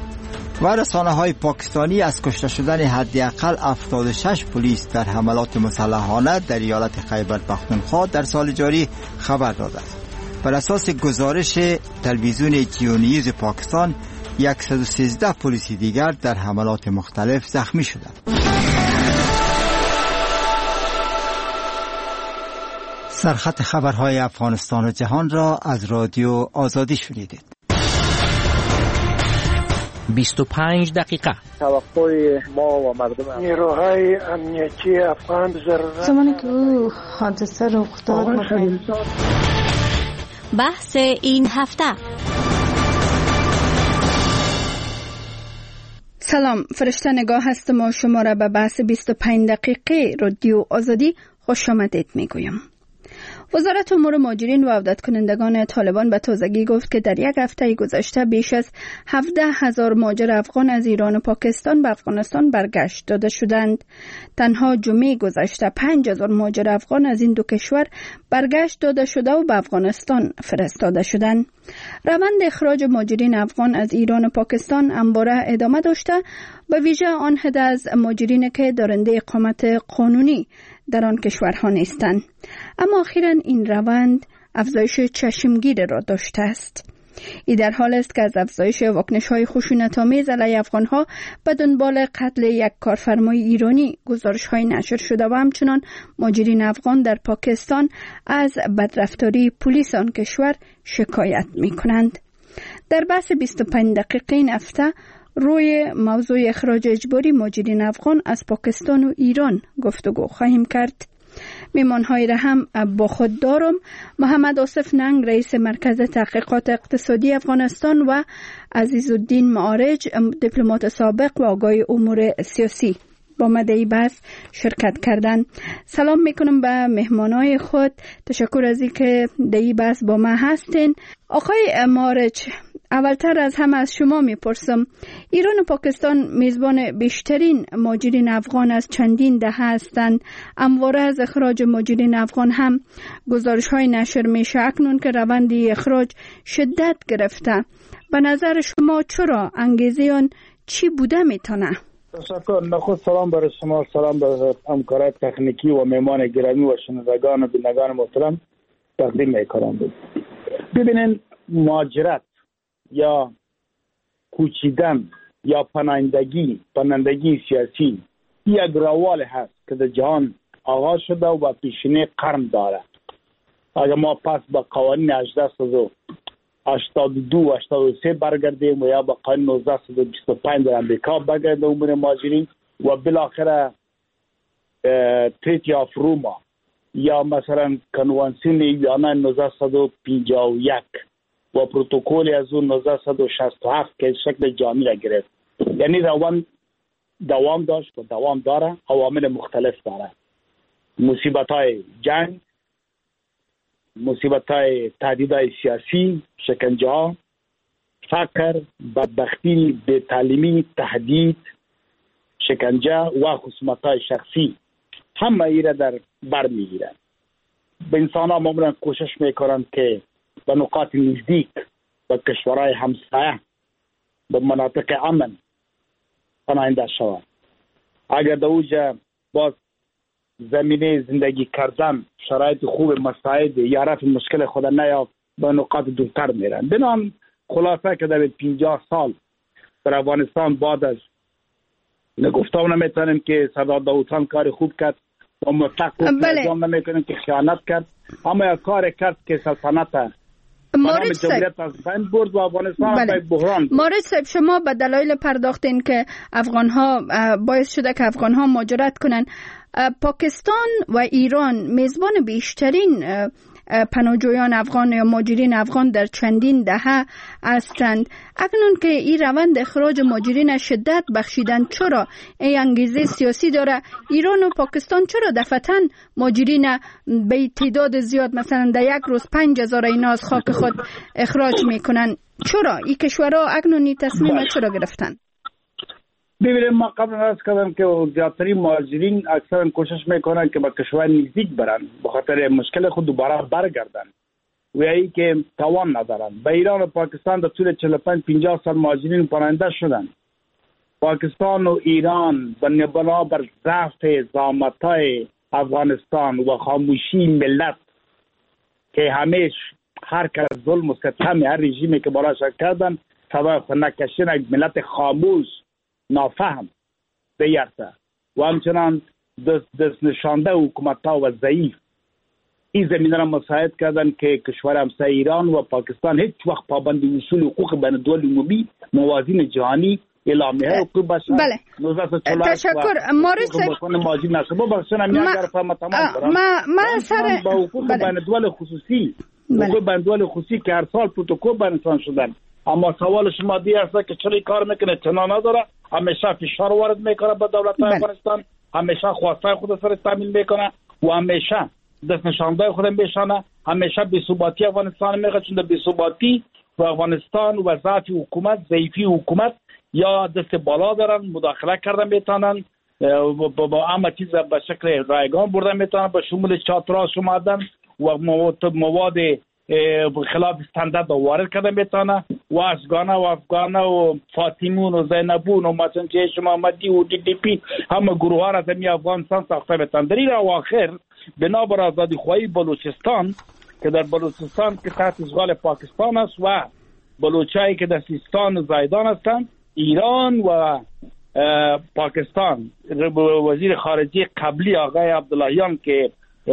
و رسانه های پاکستانی از کشته شدن حداقل هفتاد و شش پلیس در حملات مسلحانه در ایالت خیبر پختونخوا در سال جاری خبر داده است. بر اساس گزارش تلویزیون جیو نیوز پاکستان صد و سیزده پلیس دیگر در حملات مختلف زخمی شدند. سرخط خبرهای افغانستان و جهان را از رادیو آزادی شنیدید. بیست و پنج دقیقه. توقع ما و مردم نیروهای امنیتی افغان ضرورت زمانی که او حادثه رخ داد بحث این هفته. سلام، فرشته نگاه هستم و شما را به بحث بیست و پنج دقیقه رادیو آزادی خوش آمدید میگویم. وزارت امور مهاجرین و عودت کنندگان طالبان به تازگی گفت که در یک هفته گذشته بیش از هفده هزار مهاجر افغان از ایران و پاکستان به افغانستان برگشت داده شدند. تنها جمعه گذشته پنج هزار مهاجر افغان از این دو کشور برگشت داده شده و به افغانستان فرستاده شدند. روند اخراج مهاجرین افغان از ایران و پاکستان همواره ادامه داشته، به ویژه آن حد از مهاجرین که دارنده اقامت قانونی در آن کشورها نیستند. اما اخیراً این روند افزایش چشمگیر را داشته است. این در حال است که از افزایش واکنش‌های خشونت‌آمیز علیه افغان‌ها به دنبال قتل یک کارفرمای ایرانی گزارش‌های نشر شده و همچنان مهاجرین افغان در پاکستان از بدرفتاری پلیس آن کشور شکایت می‌کنند. در بحث بیست و پنج دقیقه این هفته روی موضوع اخراج اجباری مهاجرین افغان از پاکستان و ایران گفتگو خواهیم کرد. میمان‌های را هم با خود دارم. محمد آصف ننگ رئیس مرکز تحقیقات اقتصادی افغانستان و عزیزالدین معارج دیپلمات سابق و آگاه امور سیاسی با مدعی بحث شرکت کردند. سلام میکنم به مهمانای خود. تشکر از اینکه در این بحث با ما هستین. آقای معارج، اولتر از همه از شما میپرسم، ایران و پاکستان میزبان بیشترین مهاجرین افغان از چندین دهه هستند. همواره از اخراج مهاجرین افغان هم گزارش های نشر میشه، اکنون که روند اخراج شدت گرفته. به نظر شما چرا انگیزه آن چی بوده میتونه؟ تشکر. نخست سلام برای شما، سلام به همکاران تکنیکی و مهمان گرامی و شنوندگان و بینندگان محترم تقدیم میکنم. ببینین، مهاجرت یا کوچیدن یا پناهندگی پناهندگی سیاسی یک روال هست که در جهان آغاز شده و با پیشینه قرن داره. اگر ما پس با قوانین هجده هشتاد و دو هشتاد و سه برگردیم و یا با قانون نوزده بیست و پنج در امریکا برگردیم امور مهاجرین و بالاخره تریتی آف روما یا مثلا کنوانسیون ویانا نوزده پنجاه و یک و پروتکل از اون نوزده شصت و هفت که شکل جامعی را گرفت. یعنی روان دوام داشت و دوام داره، عوامل مختلف داره. مصیبت های جنگ، مصیبت های تهدید های سیاسی، شکنجه ها، فقر، بدبختی، بی‌تعلیمی، تهدید، شکنجه و خصومت های شخصی همه ای را در بر میگیرند. به انسان ها معمولا کوشش میکنند که به نقاط نزدیک، به کشورهای همسایه، به مناطق امن پناهنده شوند. اگر در اوجه باز زمینه زندگی کردن شرایط خوب مساعد یا رفع مشکل خود نیافت، به نقاط دورتر میرن. بنام خلاصه که در پنجاه سال در افغانستان بعد از نگفتم نمیتونیم که صدر داود خان کار خوب کرد و مطلق نظام نمیکنیم که خیانت کرد، اما یا کار کرد که سلطنت مارج جمهوریت از بین برد و افغانستان بله. به بحران. مارج صاحب، شما به دلایل پرداختین که افغان ها باعث شده که افغان ها مهاجرت کنن. پاکستان و ایران میزبان بیشترین پناهجویان افغان یا مهاجرین افغان در چندین دهه هستند. اکنون که این روند اخراج مهاجرین شدت بخشیدن، چرا این انگیزه سیاسی داره؟ ایران و پاکستان چرا دفعتاً مهاجرین به تعداد زیاد مثلا در یک روز پنج هزار اینا از خاک خود اخراج میکنن؟ چرا این کشورها اکنون این تصمیم چرا گرفتن؟ ببینیم، ما قبل از کردم که زیادترین مهاجرین اکثرا کوشش میکنن که با کشور نزدیک برن، به خاطر مشکل خود دوباره برگردن و ای که توان ندارن. به ایران و پاکستان در طول چهل و پنج پنجاه سال مهاجرین پناهنده شدن. پاکستان و ایران بنا بر ضعف زعامت‌های افغانستان و خاموشی ملت که همیشه هر کس ظلم و ستم هر رژیمی که براش کردن صدای خود نکشیدن، یک ملت خاموش نافهم بیرته و همچنان دست, دست نشانده حکومت ها و ضعیف این زمینه را مساعد کردن که کشور همسایه ایران و پاکستان هیچ وقت پابند اصول حقوق بین الدول عمومی، موازین جهانی، اعلامیه حقوق بشر بله. تشکر. مارج صاحب، ماجی نشه با بخشن هم یک طرف تمام دارم ما ما سر با حقوق بین الدول خصوصی، حقوق بین الدول خصوصی که هر سال پروتکل بینشان شدن. اما سوال شما دی است که چرا کار میکنه؟ چنا نداره، همیشه فشار وارد میکنه به دولت افغانستان، همیشه خواسته خود سر تامین میکنه و همیشه دست نشانده خودم بشانه همیشه بی‌ثباتی افغانستان میگه، چون بی‌ثباتی و افغانستان و ضعف حکومت، ضعیفی حکومت یا دست بالا دارن، مداخله کردن میتونن، با همه چیز به شکل رایگان بردن میتونن، به شمول چاتراش اومدن و مواد مواد خلاف استاندارد وارد کردن میتونه و افغانه و افغانه و فاطمون و زینبون و مثلا جیش محمدی و دی دی پی همه گروه ها را در افغانستان ساخته میتونن. در این اواخر بنابر آزادی خواهی بلوچستان که در بلوچستان که تحت اشغال پاکستان است و بلوچایی که در سیستان و زایدان هستند، ایران و پاکستان وزیر خارجه قبلی آقای عبداللهیان که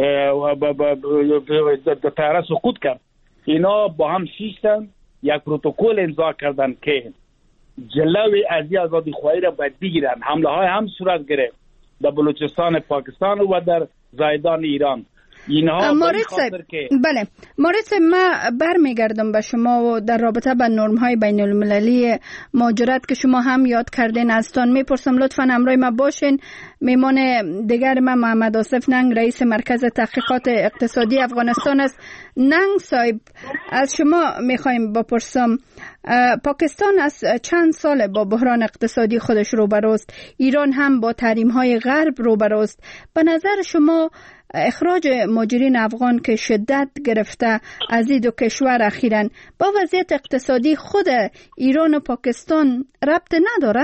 در طیاره سقوط کرد، اینا با هم شیشتن یک پروتکل امضا کردن که جلوی از آزادی خواهی را باید بگیرن. حمله های هم صورت گرفت در بلوچستان پاکستان و در زایدان ایران. مورد صاحب که... بله مورد صاحب، ما برمیگردم به شما و در رابطه با نرم های بین المللی مهاجرت که شما هم یاد کردین ازتان میپرسم. لطفا همراه ما باشین. میمان دیگر ما محمد آصف ننگ، رئیس مرکز تحقیقات اقتصادی افغانستان است. ننگ صاحب، از شما میخوایم بپرسم، پاکستان از چند سال با بحران اقتصادی خودش روبروست، ایران هم با تحریم های غرب روبروست. به نظر شما اخراج مهاجرین افغان که شدت گرفته از این دو کشور اخیراً با وضعیت اقتصادی خود ایران و پاکستان ربط نداره؟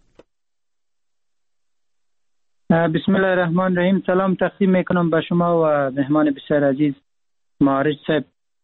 بسم الله الرحمن الرحیم. سلام تقدیم میکنم به شما و مهمان بسیار عزیز معارج صاحب.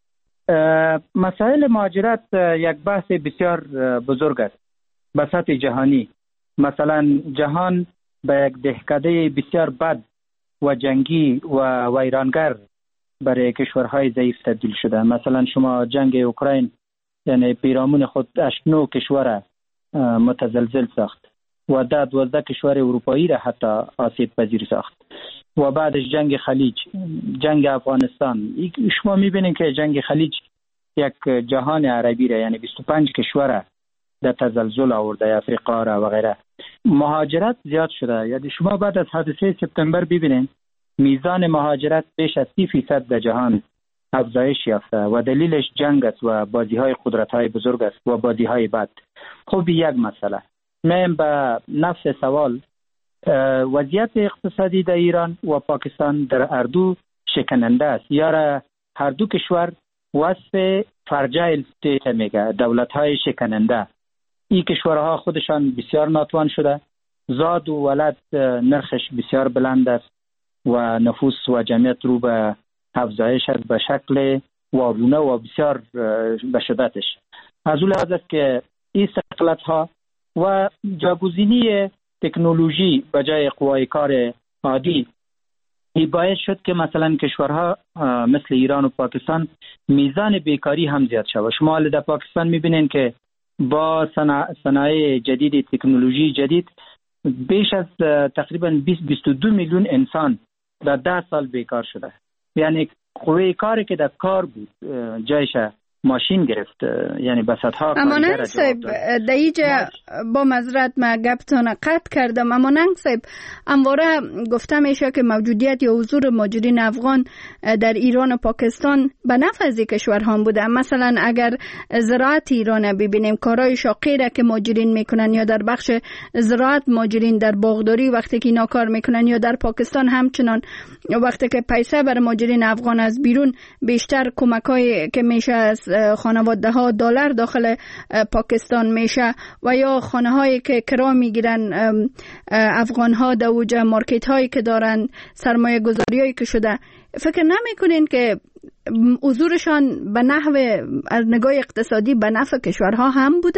مسائل مهاجرت یک بحث بسیار بزرگ است به سطح جهانی. مثلا جهان به یک دهکده بسیار بد و جنگی و ویرانگر برای کشورهای ضعیف تبدیل شده. مثلا شما جنگ اوکراین یعنی پیرامون خود اشنو کشور متزلزل ساخت و ده دوازده کشور اروپایی را حتی آسیب پذیر ساخت و بعدش جنگ خلیج، جنگ افغانستان. شما میبینید که جنگ خلیج یک جهان عربی را یعنی بیست و پنج کشور در تزلزل آورده، افریقا را و غیره. مهاجرت زیاد شده. یعنی شما بعد از حادثه سپتامبر ببینید میزان مهاجرت بیش از سی فیصد در جهان افزایش یافته و دلیلش جنگ است و بازی های قدرت های بزرگ است و بازی های بد. خب یک مسئله میم به نفس سوال، وضعیت اقتصادی در ایران و پاکستان در هر دو شکننده است. یا هر دو کشور وصف فرجایل استیت میگه، دولت های شکننده. این کشورها خودشان بسیار ناتوان شده، زاد و ولد نرخش بسیار بلند است و نفوس و جمعیت رو به افزایش است به شکل وارونه و بسیار به شدتش. از اون لحاظ است که این سقلت ها و جاگزینی تکنولوژی به جای قوای کار عادی این باعث شد که مثلا کشورها مثل ایران و پاکستان میزان بیکاری هم زیاد شد. شما در پاکستان میبینین که با صنایع جدید، تکنولوژی جدید، بیش از تقریبا بیست بیست و دو میلیون انسان در ده سال بیکار شده. یعنی قوه کاری که در کار بود جایش ماشین گرفت، یعنی بساطها. اما ننگ صاحب در اینجا با معذرت ما گپتان قطع کردم، اما ننگ صاحب همواره گفته میشه که موجودیت یا حضور مهاجرین افغان در ایران و پاکستان به نفع از کشورها بوده. مثلا اگر زراعت ایران ببینیم، کارهای شاقی را که مهاجرین میکنن، یا در بخش زراعت مهاجرین در باغداری وقتی که اینا کار میکنن، یا در پاکستان همچنان وقتی که پیسه بر مهاجرین افغان از بیرون بیشتر کمک‌های که میشه از خانواده ها دلار داخل پاکستان میشه، و یا خانه هایی که کرا میگیرن افغان ها در اوجه مارکت هایی که دارن، سرمایه گذاری هایی که شده، فکر نمی کنین که حضورشان به نحو از نگاه اقتصادی به نفع کشورها هم بوده؟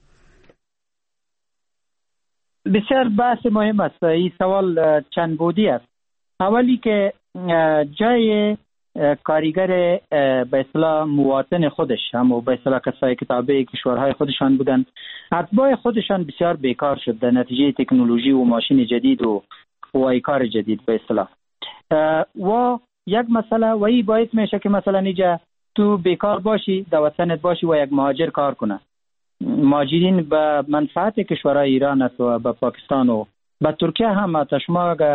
بسیار بحث مهم است. این سوال چند بودی است. اولی که جای کارگر به اصطلاح مواطن خودش هم و به اصطلاح کسایی که تابع کشورهای خودشان بودن، اتباع خودشان بسیار بیکار شد در نتیجه تکنولوژی و ماشین جدید و قوای کار جدید به اصطلاح. و یک مسئله و این باعث میشه که مثلا اینجا تو بیکار باشی، در وطنت باشی و یک مهاجر کار کنه. مهاجرین به منفعت کشورهای ایران است و به پاکستان و به ترکیه هم. تا شما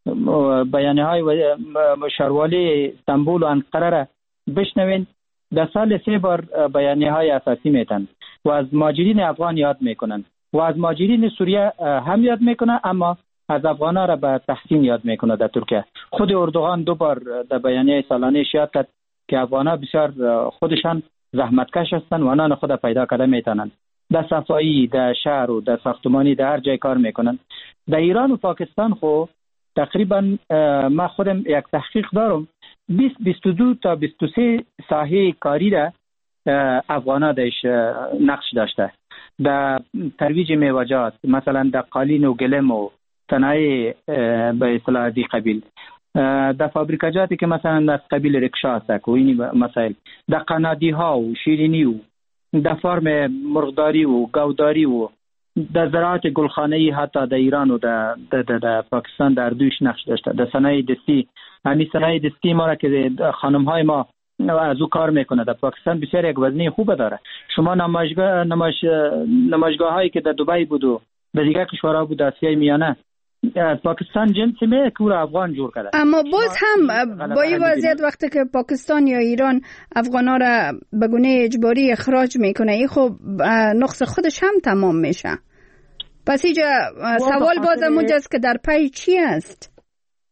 بیانیه های شاروالی استانبول و انقره را بشنوین، در سال سه بار بیانیه های اساسی میتن و از مهاجرین افغان یاد میکنن و از مهاجرین سوریه هم یاد میکنه، اما از افغانا را به تحسین یاد میکنه. در ترکیه خود اردوغان دو بار در بیانیه سالانه یاد کرد که افغانا بسیار خودشان زحمتکش هستند و آنان خود پیدا کرده میتونن. در صفایی، در شهر و در ساختمانی، در هر جای کار میکنن. در ایران و پاکستان خو تقریبا ما خودم یک تحقیق دارم، بیست بیست و دو تا بیست و سه ساحه کاری را افغانا درش نقش داشته. در ترویج میوه‌جات، مثلا در قالین و گلم و صنایع به اصطلاح دی قبیل، در فابریکاجاتی که مثلا از قبیل رکشا است و این مسائل، در قنادی ها و شیرینی و در فارم مرغداری و گاوداری و در زراعت گلخانه‌ای حتی در ایران و در, در, در, در پاکستان در دویش نقش داشته. در صنایع دستی، همین صنایع دستی ما را که خانم های ما از او کار میکنه در پاکستان بسیار یک وزنه خوب داره. شما نمایشگاه نمایش نمایشگاه هایی که در دبی بود و در دیگر کشورها بود، آسیای میانه، پاکستان جنسی می که او افغان جور کرده. اما باز هم با این وضعیت وقتی که پاکستان یا ایران افغانا را به گونه اجباری اخراج میکنه، این خب نقص خودش هم تمام میشه. پس اینجا سوال باز همونجاست که در پای چی است؟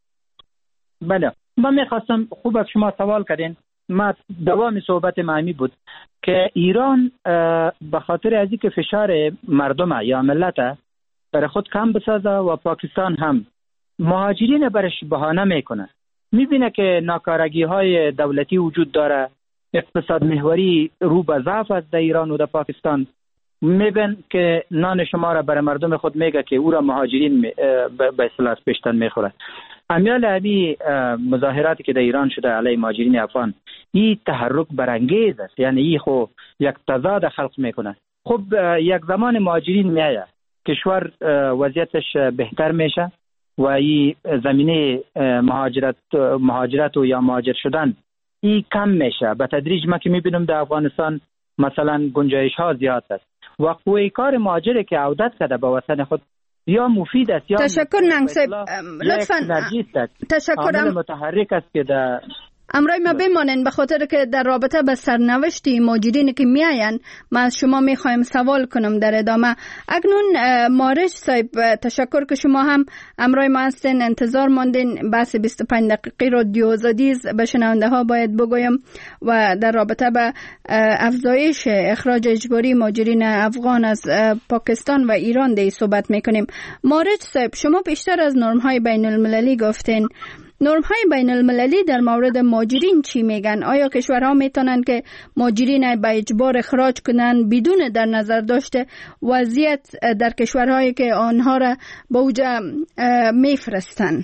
بله، من میخواستم، خوب از شما سوال کردین، ما دوام صحبت معمی بود که ایران به خاطر از اینکه فشار مردم یا ملت برای خود کم بسازه و پاکستان هم مهاجرین برش بهانه میکنه، میبینه که ناکارگی های دولتی وجود داره، اقتصاد محوری رو به ضعف است در ایران و در پاکستان، میبین که نان شما را برای مردم خود میگه که او را مهاجرین به اصطلاح پیشتن میخوره. امیال همی مظاهراتی که در ایران شده علیه مهاجرین افغان، این تحرک برانگیز است، یعنی این خو یک تضاد خلق میکنه. خب یک زمان مهاجرین میایه، کشور وضعیتش بهتر میشه و این زمینه مهاجرت مهاجرت و یا مهاجر شدن این کم میشه به تدریج. ما که میبینم در افغانستان مثلا گنجایش ها زیاد است و قوی کار مهاجر که عودت کرده به وطن خود یا مفید است یا تشکر ننگسیب، لطفاً تشکر متحرک است که در امرای ما بمانین، به خاطر که در رابطه به سرنوشتی مهاجرینی که میاین ما از شما میخوایم سوال کنم در ادامه. اکنون مارج صاحب، تشکر که شما هم امرای ما هستین، انتظار ماندین. بحث بیست و پنج دقیقی رادیو آزادی به شنونده ها باید بگویم و در رابطه به افزایش اخراج اجباری مهاجرین افغان از پاکستان و ایران دی صحبت میکنیم. مارج صاحب، شما بیشتر از نرم های بین المللی گفتین. نرم های بین المللی در مورد مهاجرین چی میگن؟ آیا کشورها میتونن که مهاجرین به اجبار اخراج کنن بدون در نظر داشته وضعیت در کشورهایی که آنها را به اوجا میفرستن؟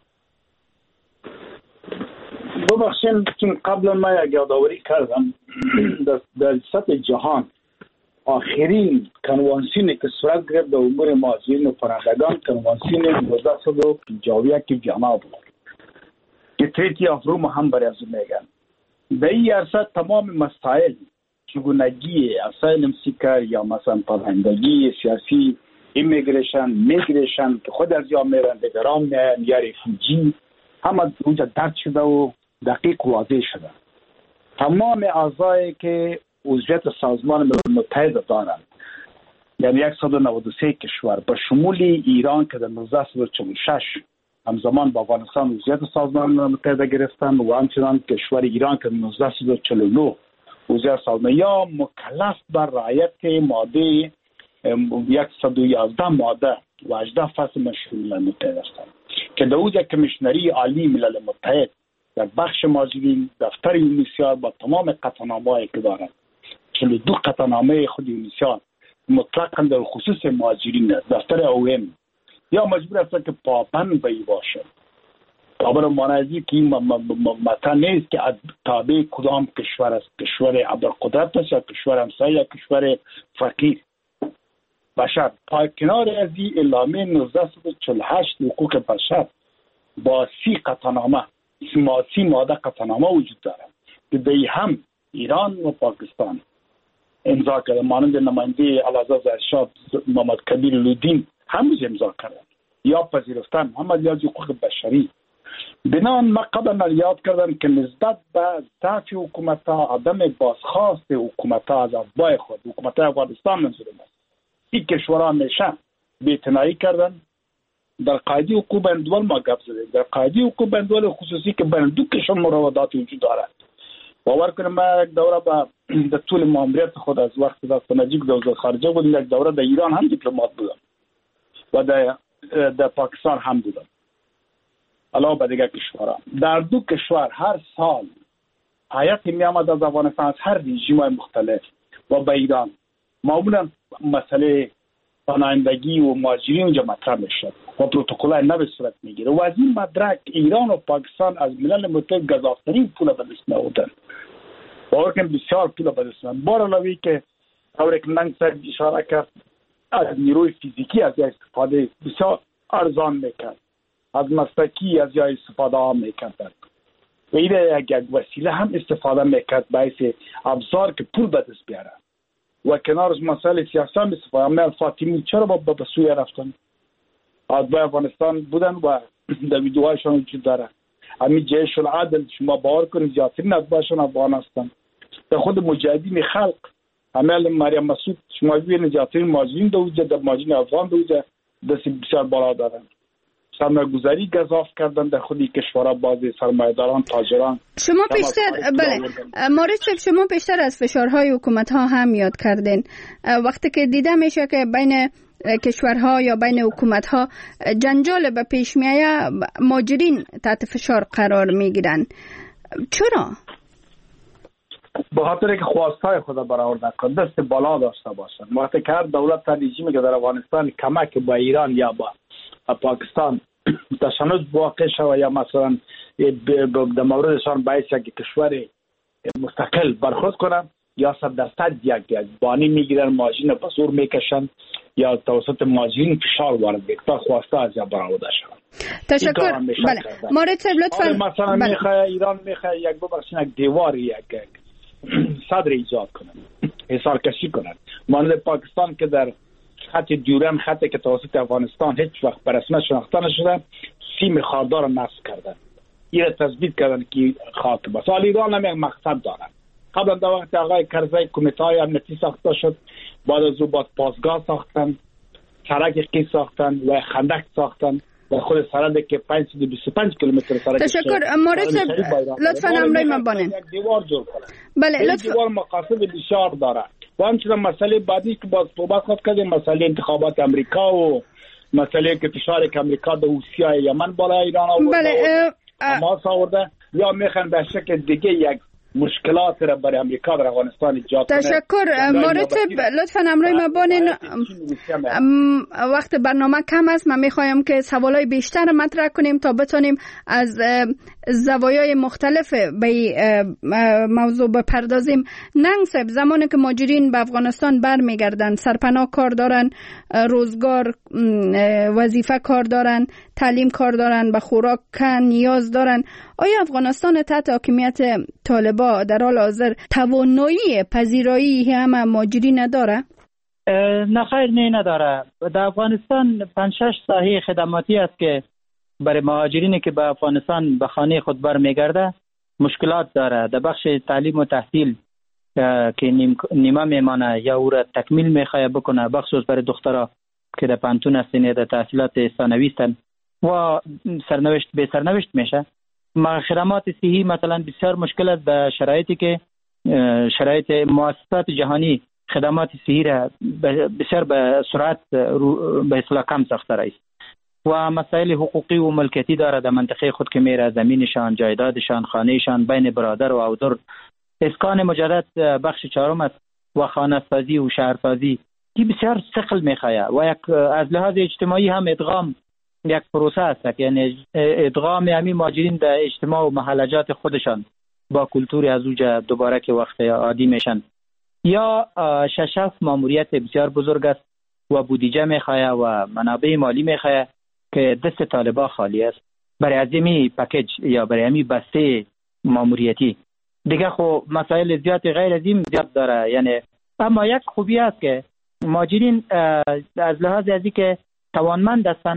ببخشید که قبلا ما یک یادآوری کردم در سطح جهان آخرین کنوانسیونی که صورت گرفت در امور مهاجرین و پناهندگان کنوانسیون هزار و نهصد و پنجاه و یک که ژنو بود که تریتی آف روم هم برای از میگن. به این عرصه تمام مسائل چگونگی اسایلم سیکر یا مثلا پناهندگی سیاسی، ایمیگریشن، میگریشن که خود از یا میرن دیگران میان یا ریفوجی، همه اونجا درد شده و دقیق واضح شده. تمام اعضایی که عضویت سازمان ملل متحد دارند، یعنی صد و نود و سه کشور به شمول ایران که در هزار و نهصد و چهل و شش همزمان با افغانستان عضویت سازمان ملل متحد گرفتن و همچنان کشور ایران که در هزار و نهصد و چهل و نه عضویت سازمان یا مکلف بر رعایت ماده صد و یازده ماده و هجده فصل مشروع ملل متحد هستند که در اوج کمیشنری عالی ملل متحد در بخش مهاجرین دفتر یونیسیار با تمام قطعنامه‌ای که دارد، چهل و دو قطعنامه خود یونیسیار مطلقاً در خصوص مهاجرین دفتر اوم یا مجبور است که پابند به ای باشه. خبر مانعی که این متن نیست که تابع کدام کشور است، کشور ابرقدرت است یا کشور همسایه یا کشور فقیر بشر. پای کنار از این اعلامیه نوزده چهل و هشت حقوق بشر با سی قطعنامه سی ماده قطعنامه وجود دارد که دی هم ایران و پاکستان امضا کرده، مانند نماینده اعلیحضرت ارشد محمد کبیر لودین هم امضا کرده یا پذیرفتن عملیات حقوق بشری. بنابراین ما قبلا یاد کردم که نسبت به ضعف حکومت‌ها، عدم بازخواست حکومت‌ها از افواه خود، حکومت افغانستان منظور است، این کشورها همیشه بی‌اعتنایی کردن. در قاعده حقوق بین‌الملل ما گپ زدیم، در قاعده حقوق بین‌الملل خصوصی که بین دو کشور مراودات وجود دارد. باور کنید ما یک دوره با در طول ماموریت خود از وقت دست نجیب در وزارت خارجه بودیم، یک دوره در ایران هم دیپلمات بودم و در در پاکستان هم بودم، علاوه بر دیگر کشورها. در دو کشور هر سال هیئت می آمد از افغانستان از هر رژیم‌های مختلف و به ایران معمولا مسئله پناهندگی و مهاجرین اونجا مطرح میشد و پروتکل‌های نو صورت میگیره و از این مدرک ایران و پاکستان از ملل متحد گزافترین پول به دست می‌آوردند. باور کنید بسیار پول به دست می‌آوردند. بار علاوه که طوری که ننگ صاحب اشاره کرد از نیروی فیزیکی از استفاده بسیار ارزان میکرد، از مسلکی از یا استفاده هم میکرد و این یک وسیله هم استفاده میکرد باعث ابزار که پول به دست بیاره و کنار از مسائل سیاسی هم استفاده. اما فاطمی چرا با به سوریه رفتن؟ اتباع افغانستان بودن و در ویدیوهایشان وجود داره. همین جیش العدل شما باور کنید زیادترین اتباعشان افغان هستند. در خود مجاهدین خلق عمل مریم مسعود شما ببینید زیادترین مهاجرین در وجود در مهاجرین افغان در وجود دست بسیار بالا دارند. سرمایه‌گذاری گزاف کردن در خودی کشورها، بعضی سرمایه‌داران، تاجران. شما پیشتر بله مارس صاحب شما پیشتر از فشارهای حکومت‌ها هم یاد کردین. وقتی که دیده میشه که بین کشورها یا بین حکومت‌ها جنجال به پیش میآید، مهاجرین تحت فشار قرار میگیرن. چرا؟ به خاطر که خواستهای خود برآورده کنند، دست بالا داشته باشند. وقتی که هر دولت رژیمی که در افغانستان کمک با ایران یا با پاکستان تشنج واقع شود یا مثلا در موردشان باعث یک کشور مستقل برخورد کنند یا صد درصد یک یک بانی میگیرن، ماشین به زور میکشن یا توسط مهاجرین فشار وارد میکنن تا خواسته از یا برآورده شوند. تشکر. بله مارد صاحب لطفا. مثلا بله. میخواد ایران میخواد یک ببرشن یک دیوار یک صدر ایجاد کنن، حصار کشی کنن، مانند پاکستان که در خط دیورن، خطی که توسط افغانستان هیچ وقت به رسمیت شناخته نشده، سیم خاردار را نصب کردن، این را تثبیت کردن که خاک بس. حال ایران هم یک مقصد دارن. قبلا در وقت آقای کرزی کمیته امنیتی ساخته شد، بعد از او بعد پاسگاه ساختن، سرک قی ساختن و خندق ساختن در خود سرک که پانصد و بیست و پنج کیلومتر سرک. تشکر. مورد لطفا امرای من بانین. یک دیوار جور کنن. بله لطفا. دیوار مقاصد بسیار داره. و همچنین مسئله بعدی که باز صحبت خود کردیم، مسئله انتخابات امریکا و مسئله که فشار که امریکا در حوثی‌های یمن بالا ایران آورده. بله حماس آورده یا میخوان به شکل دیگه یک مشکلات را برای امریکا در افغانستان ایجاد کنه. تشکر. مورد لطفا امرای ما بانین. وقت برنامه کم است، من میخوایم که سوالای بیشتر مطرح کنیم تا بتونیم از زوایای مختلف به موضوع بپردازیم. ننگ صاحب، زمانی که مهاجرین به افغانستان برمیگردن، سرپناه کار دارن، روزگار وظیفه کار دارن، تعلیم کار دارن، به خوراک نیاز دارن، آیا افغانستان تحت حاکمیت طالبان در حال حاضر توانایی پذیرایی همه مهاجرین نداره؟ نه خیر، نه نداره. در افغانستان پنج شش ساحه خدماتی است که برای مهاجرینی که به افغانستان به خانه خود برمیگرده مشکلات داره. در بخش تعلیم و تحصیل که نیم نیمه میمانه یا او را تکمیل میخواه بکنه، بخصوص برای دخترها که در پانتون هستن در تحصیلات ثانوی هستن و سرنوشت به سرنوشت میشه. خدمات صحی مثلا بسیار مشکل است به شرایطی که شرایط مؤسسات جهانی خدمات صحی را بسیار به سرعت به اصطلاح کم ساخته است و مسائل حقوقی و ملکیتی داره در منطقه خود که میره، زمینشان، جایدادشان، خانهشان بین برادر و اودر. اسکان مجدد بخش چهارم است و خانه سازی و شهرسازی کی بسیار ثقل میخواه و یک از لحاظ اجتماعی هم ادغام یک پروسه است، یعنی ادغام همین مهاجرین در اجتماع و محلجات خودشان با کلتور از اوجا دوباره که وقت عادی میشن. یا ششف ماموریت بسیار بزرگ است و بودجه میخواه و منابع مالی میخواه که دست طالبان خالی است برای ازمی پکیج یا برای همی بسته ماموریتی. دیگه خب مسائل زیاد غیر از این زیاد داره. یعنی اما یک خوبی است که مهاجرین از لحاظ ازی که توانمند هستن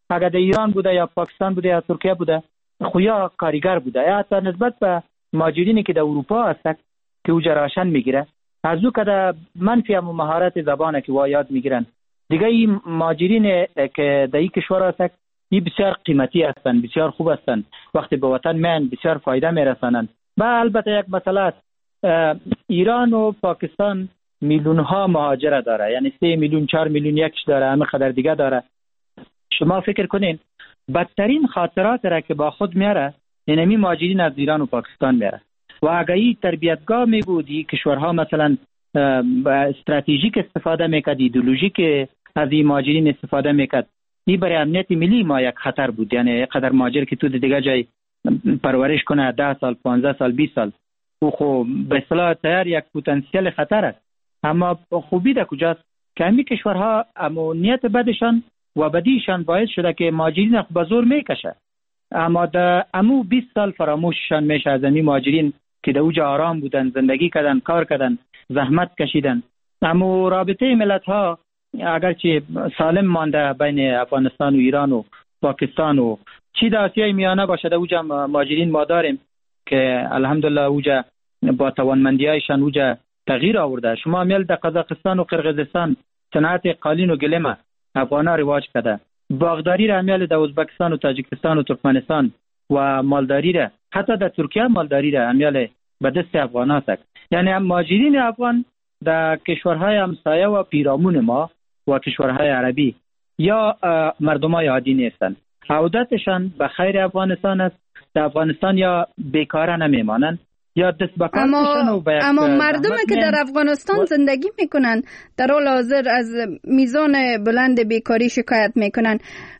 اگر در ایران بوده یا پاکستان بوده یا ترکیه بوده خو یا کارگر بوده یا حتی نسبت به مهاجرینی که در اروپا هست که او راشن میگیره از او که منفی هم مهارت زبانه که وا یاد میگیرن دیگه. این مهاجرین که در این کشور هست این بسیار قیمتی هستند، بسیار خوب هستند، وقتی به وطن میان بسیار فایده میرسانند. و البته یک مسئله است، ایران و پاکستان میلیون ها مهاجر داره، یعنی سه میلیون چهار میلیون یکش داره، همه خدر دیگه داره. شما فکر کنین بدترین خاطرات را که با خود میاره اینمی مهاجرین از ایران و پاکستان میاره. و اگه این تربیتگاه می بودی کشورها مثلا استراتژیک استفاده میکرد، ایدئولوژیک از این مهاجرین استفاده میکرد، این برای امنیت ملی ما یک خطر بود. یعنی قدر مهاجر که تو دیگه جای پرورش کنه ده سال پانزده سال بیست سال او خو به اصطلاح تیار یک پتانسیل خطر است. اما خوبی در کجاست که همین کشورها امنیت بدشان و بدیشان باعث شده که مهاجرین به زور میکشه. اما در امو بیست سال فراموششان میشه از همین مهاجرین که در اوج آرام بودن، زندگی کردن، کار کردن، زحمت کشیدن. اما رابطه ملت ها اگرچه سالم مانده بین افغانستان و ایران و پاکستان و چی در آسیای میانه باشه، در اوجا مهاجرین ما داریم که الحمدلله اوجا با توانمندیایشان اوجا تغییر آورده. شما میل در قزاقستان و قرقیزستان صنعت قالین و گلیم افغانا رواج کرده، باغداری را میل در ازبکستان و تاجیکستان و ترکمنستان و مالداری را حتی در ترکیه مالداری را میل به دست افغان است. یعنی مهاجرین افغان در کشورهای همسایه و پیرامون ما و کشورهای عربی یا مردمای عادی نیستند. عودتشان به خیر افغانستان است. در افغانستان یا بیکاره نمیمانند یا دست به کارشان و به اما مردمی که در افغانستان زندگی میکنن در حال حاضر از میزان بلند بیکاری شکایت میکنن.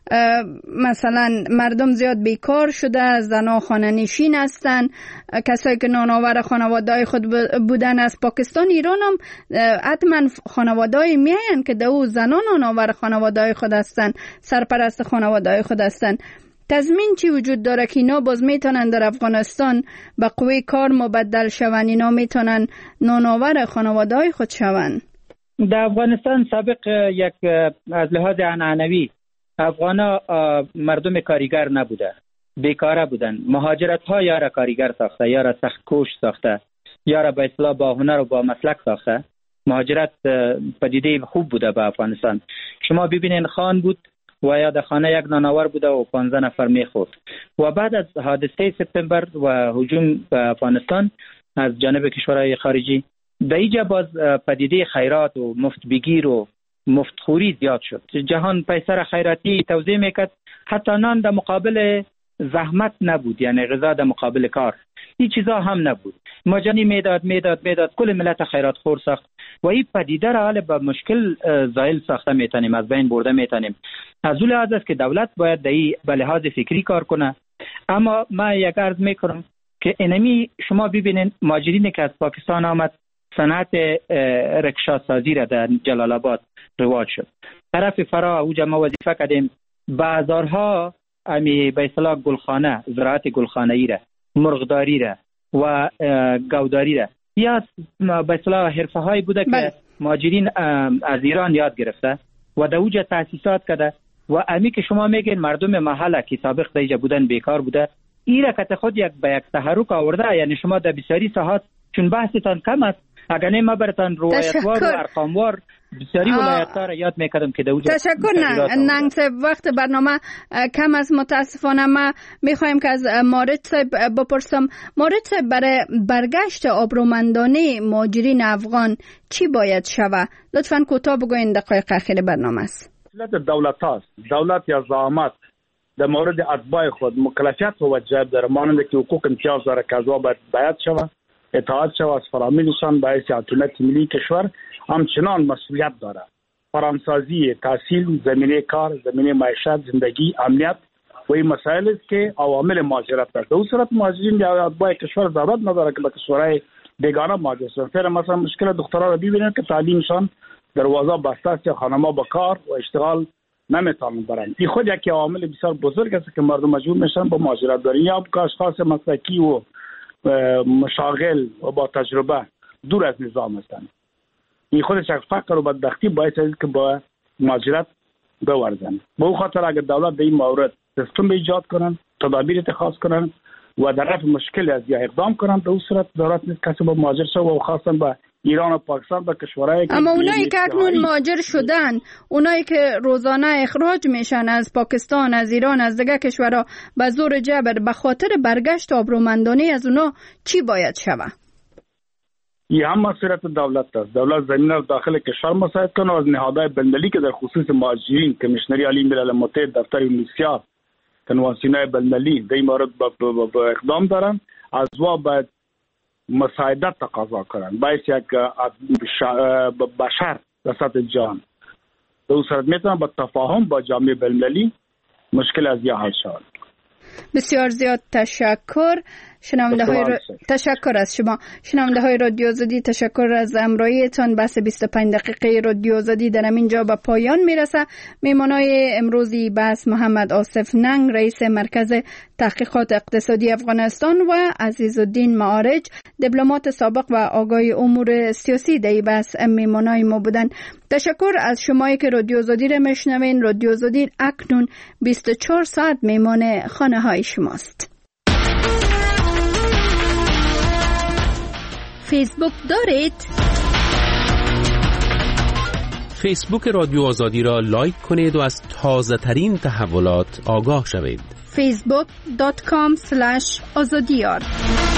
مثلا مردم زیاد بیکار شده، زنها خانه نشین هستن، کسایی که نانآور خانواده‌های خود بودن از پاکستان ایران هم حتما خانواده‌ای میاین که دو زنان نانآور خانواده‌های خود هستن، سرپرست خانواده‌های خود هستن. تضمین چی وجود داره که اینا باز میتونن در افغانستان به قوه کار مبدل شون، اینا میتونن نانآور خانواده های خود شون؟ در افغانستان سابق یک از لحاظ عنعنوی افغانا مردم کاریگر نبوده، بیکاره بودن. مهاجرت ها یا را کاریگر ساخته، یا را سخت کوش ساخته، یا را به اصطلاح با هنر و با مسلک ساخته. مهاجرت پدیده خوب بوده به افغانستان. شما ببینین خان بود و یا در خانه یک نانآور بوده و پانزده نفر میخورد. و بعد از حادثه سپتامبر و هجوم به افغانستان از جانب کشورهای خارجی در اینجا باز پدیده خیرات و مفت بگیر و مفت خوری زیاد شد. جهان پیسر خیراتی توزیع میکرد، حتی نان در مقابل زحمت نبود، یعنی غذا در مقابل کار، این چیزا هم نبود. مجانی میداد میداد میداد کل ملت خیرات خور ساخت و این پدیده را حال به مشکل زائل ساخته میتونیم، از بین برده میتونیم. از اون لحاظ است که دولت باید در این به لحاظ فکری کار کنه. اما ما یک عرض میکنم که اینمی شما ببینید مهاجرینی که از پاکستان آمد صنعت رکشا سازی را در جلال آباد رواج شد. طرف فرا اوجا ما وظیفه کردیم بازارها امی به اصطلاح گلخانه، زراعت گلخانه‌ای را، مرغداری را و گاوداری را یا به اصطلاح حرفه‌هایی بوده که مهاجرین از ایران یاد گرفته و در اوجا تأسیسات کرده و امی که شما میگین مردم محله که سابق در اینجا بودن بیکار بوده، این را که خود یک به یک تحرک آورده. یعنی شما در بسیاری ساحات چون بحثتان کم است، اگر نه ما براتان روایتوار و ارقاموار بسیاری ولایت‌ها را یاد میکردم که در اوجا. تشکر ننگ صاحب، وقت برنامه کم است متاسفانه. ما میخوایم که از مارد صاحب بپرسم. مارد صاحب، برای برگشت آبرومندانه مهاجرین افغان چی باید شود؟ لطفاً کوتاه بگوین، دقایق اخیر برنامه است. مسئولیت دولت هاست. دولت یا زعامت در مورد اتباع خود مکلفیت و واجب داره، مانند که حقوق امتیاز داره که از باید باید شود، اطاعت شود از فرامینشان باعث عدالت ملی کشور. همچنان مسئولیت داره فرامسازی تحصیل، زمینه کار، زمینه معیشت، زندگی، امنیت و این مسائل است که عوامل مهاجرت است. در اون صورت مهاجرین یا اتباع کشور ضرورت نداره که به کشورهای بیگانه مهاجر شوند. مثلا مشکل دخترها را ببینید که تعلیمشان دروازه بسته است یا خانم‌ها با کار و اشتغال نمیتونن برن. این خود یک عامل بسیار بزرگ است که مردم مجبور میشن با مهاجرت برن، یا اشخاص مسلکی و مشاغل و با تجربه دور از نظام هستند. این خودش یک فقر و بدبختی باعث است که با مهاجرت بورزن. به او خاطر اگر دولت در این مورد سیستم ایجاد کنن، تدابیر اتخاذ کنن و در رفع مشکل از یا اقدام کنن، به اون صورت ضرورت نیست کسی با مهاجر شد و خاصا با ایران و پاکستان و کشورهای اما اونایی که اکنون مهاجر شدن، اونایی که روزانه اخراج میشن از پاکستان، از ایران، از دیگه کشورها به زور جبر به خاطر برگشت آبرومندانه از اونا چی باید شود؟ این هم مسئولیت دولت است. دولت زمینه رو داخل کشور مساعد کنه و از نهادهای بین‌المللی که در خصوص مهاجرین، کمیشنری عالی ملل متحد، دفتر یونیسیار، کنوانسیون‌های بین‌المللی در این مورد با اقدام دارن، از وا باید مساعدت تقاضا کنن. باید یک بشر در سطح جهان به اون صورت میتونن با تفاهم با جامعه بین‌المللی مشکل از یا حل شود. بسیار زیاد تشکر. شنونده های را... تشکر از شما شنونده های رادیو آزادی، تشکر از همراهیتان. بحث بیست و پنج دقیقه رادیو آزادی در اینجا به پایان میرسه. میمانای امروزی بحث محمد آصف ننگ، رئیس مرکز تحقیقات اقتصادی افغانستان، و عزیزالدین معارج، دیپلمات سابق و آگاه امور سیاسی در بحث میمانای ما بودن. تشکر از شمایی که رادیو آزادی را میشنوین. رادیو آزادی اکنون بیست و چهار ساعت میمان خانه های شماست. فیسبوک دارید؟ فیسبوک رادیو آزادی را لایک کنید و از تازه ترین تحولات آگاه شوید. فیسبوک دات کام اسلش آزادیار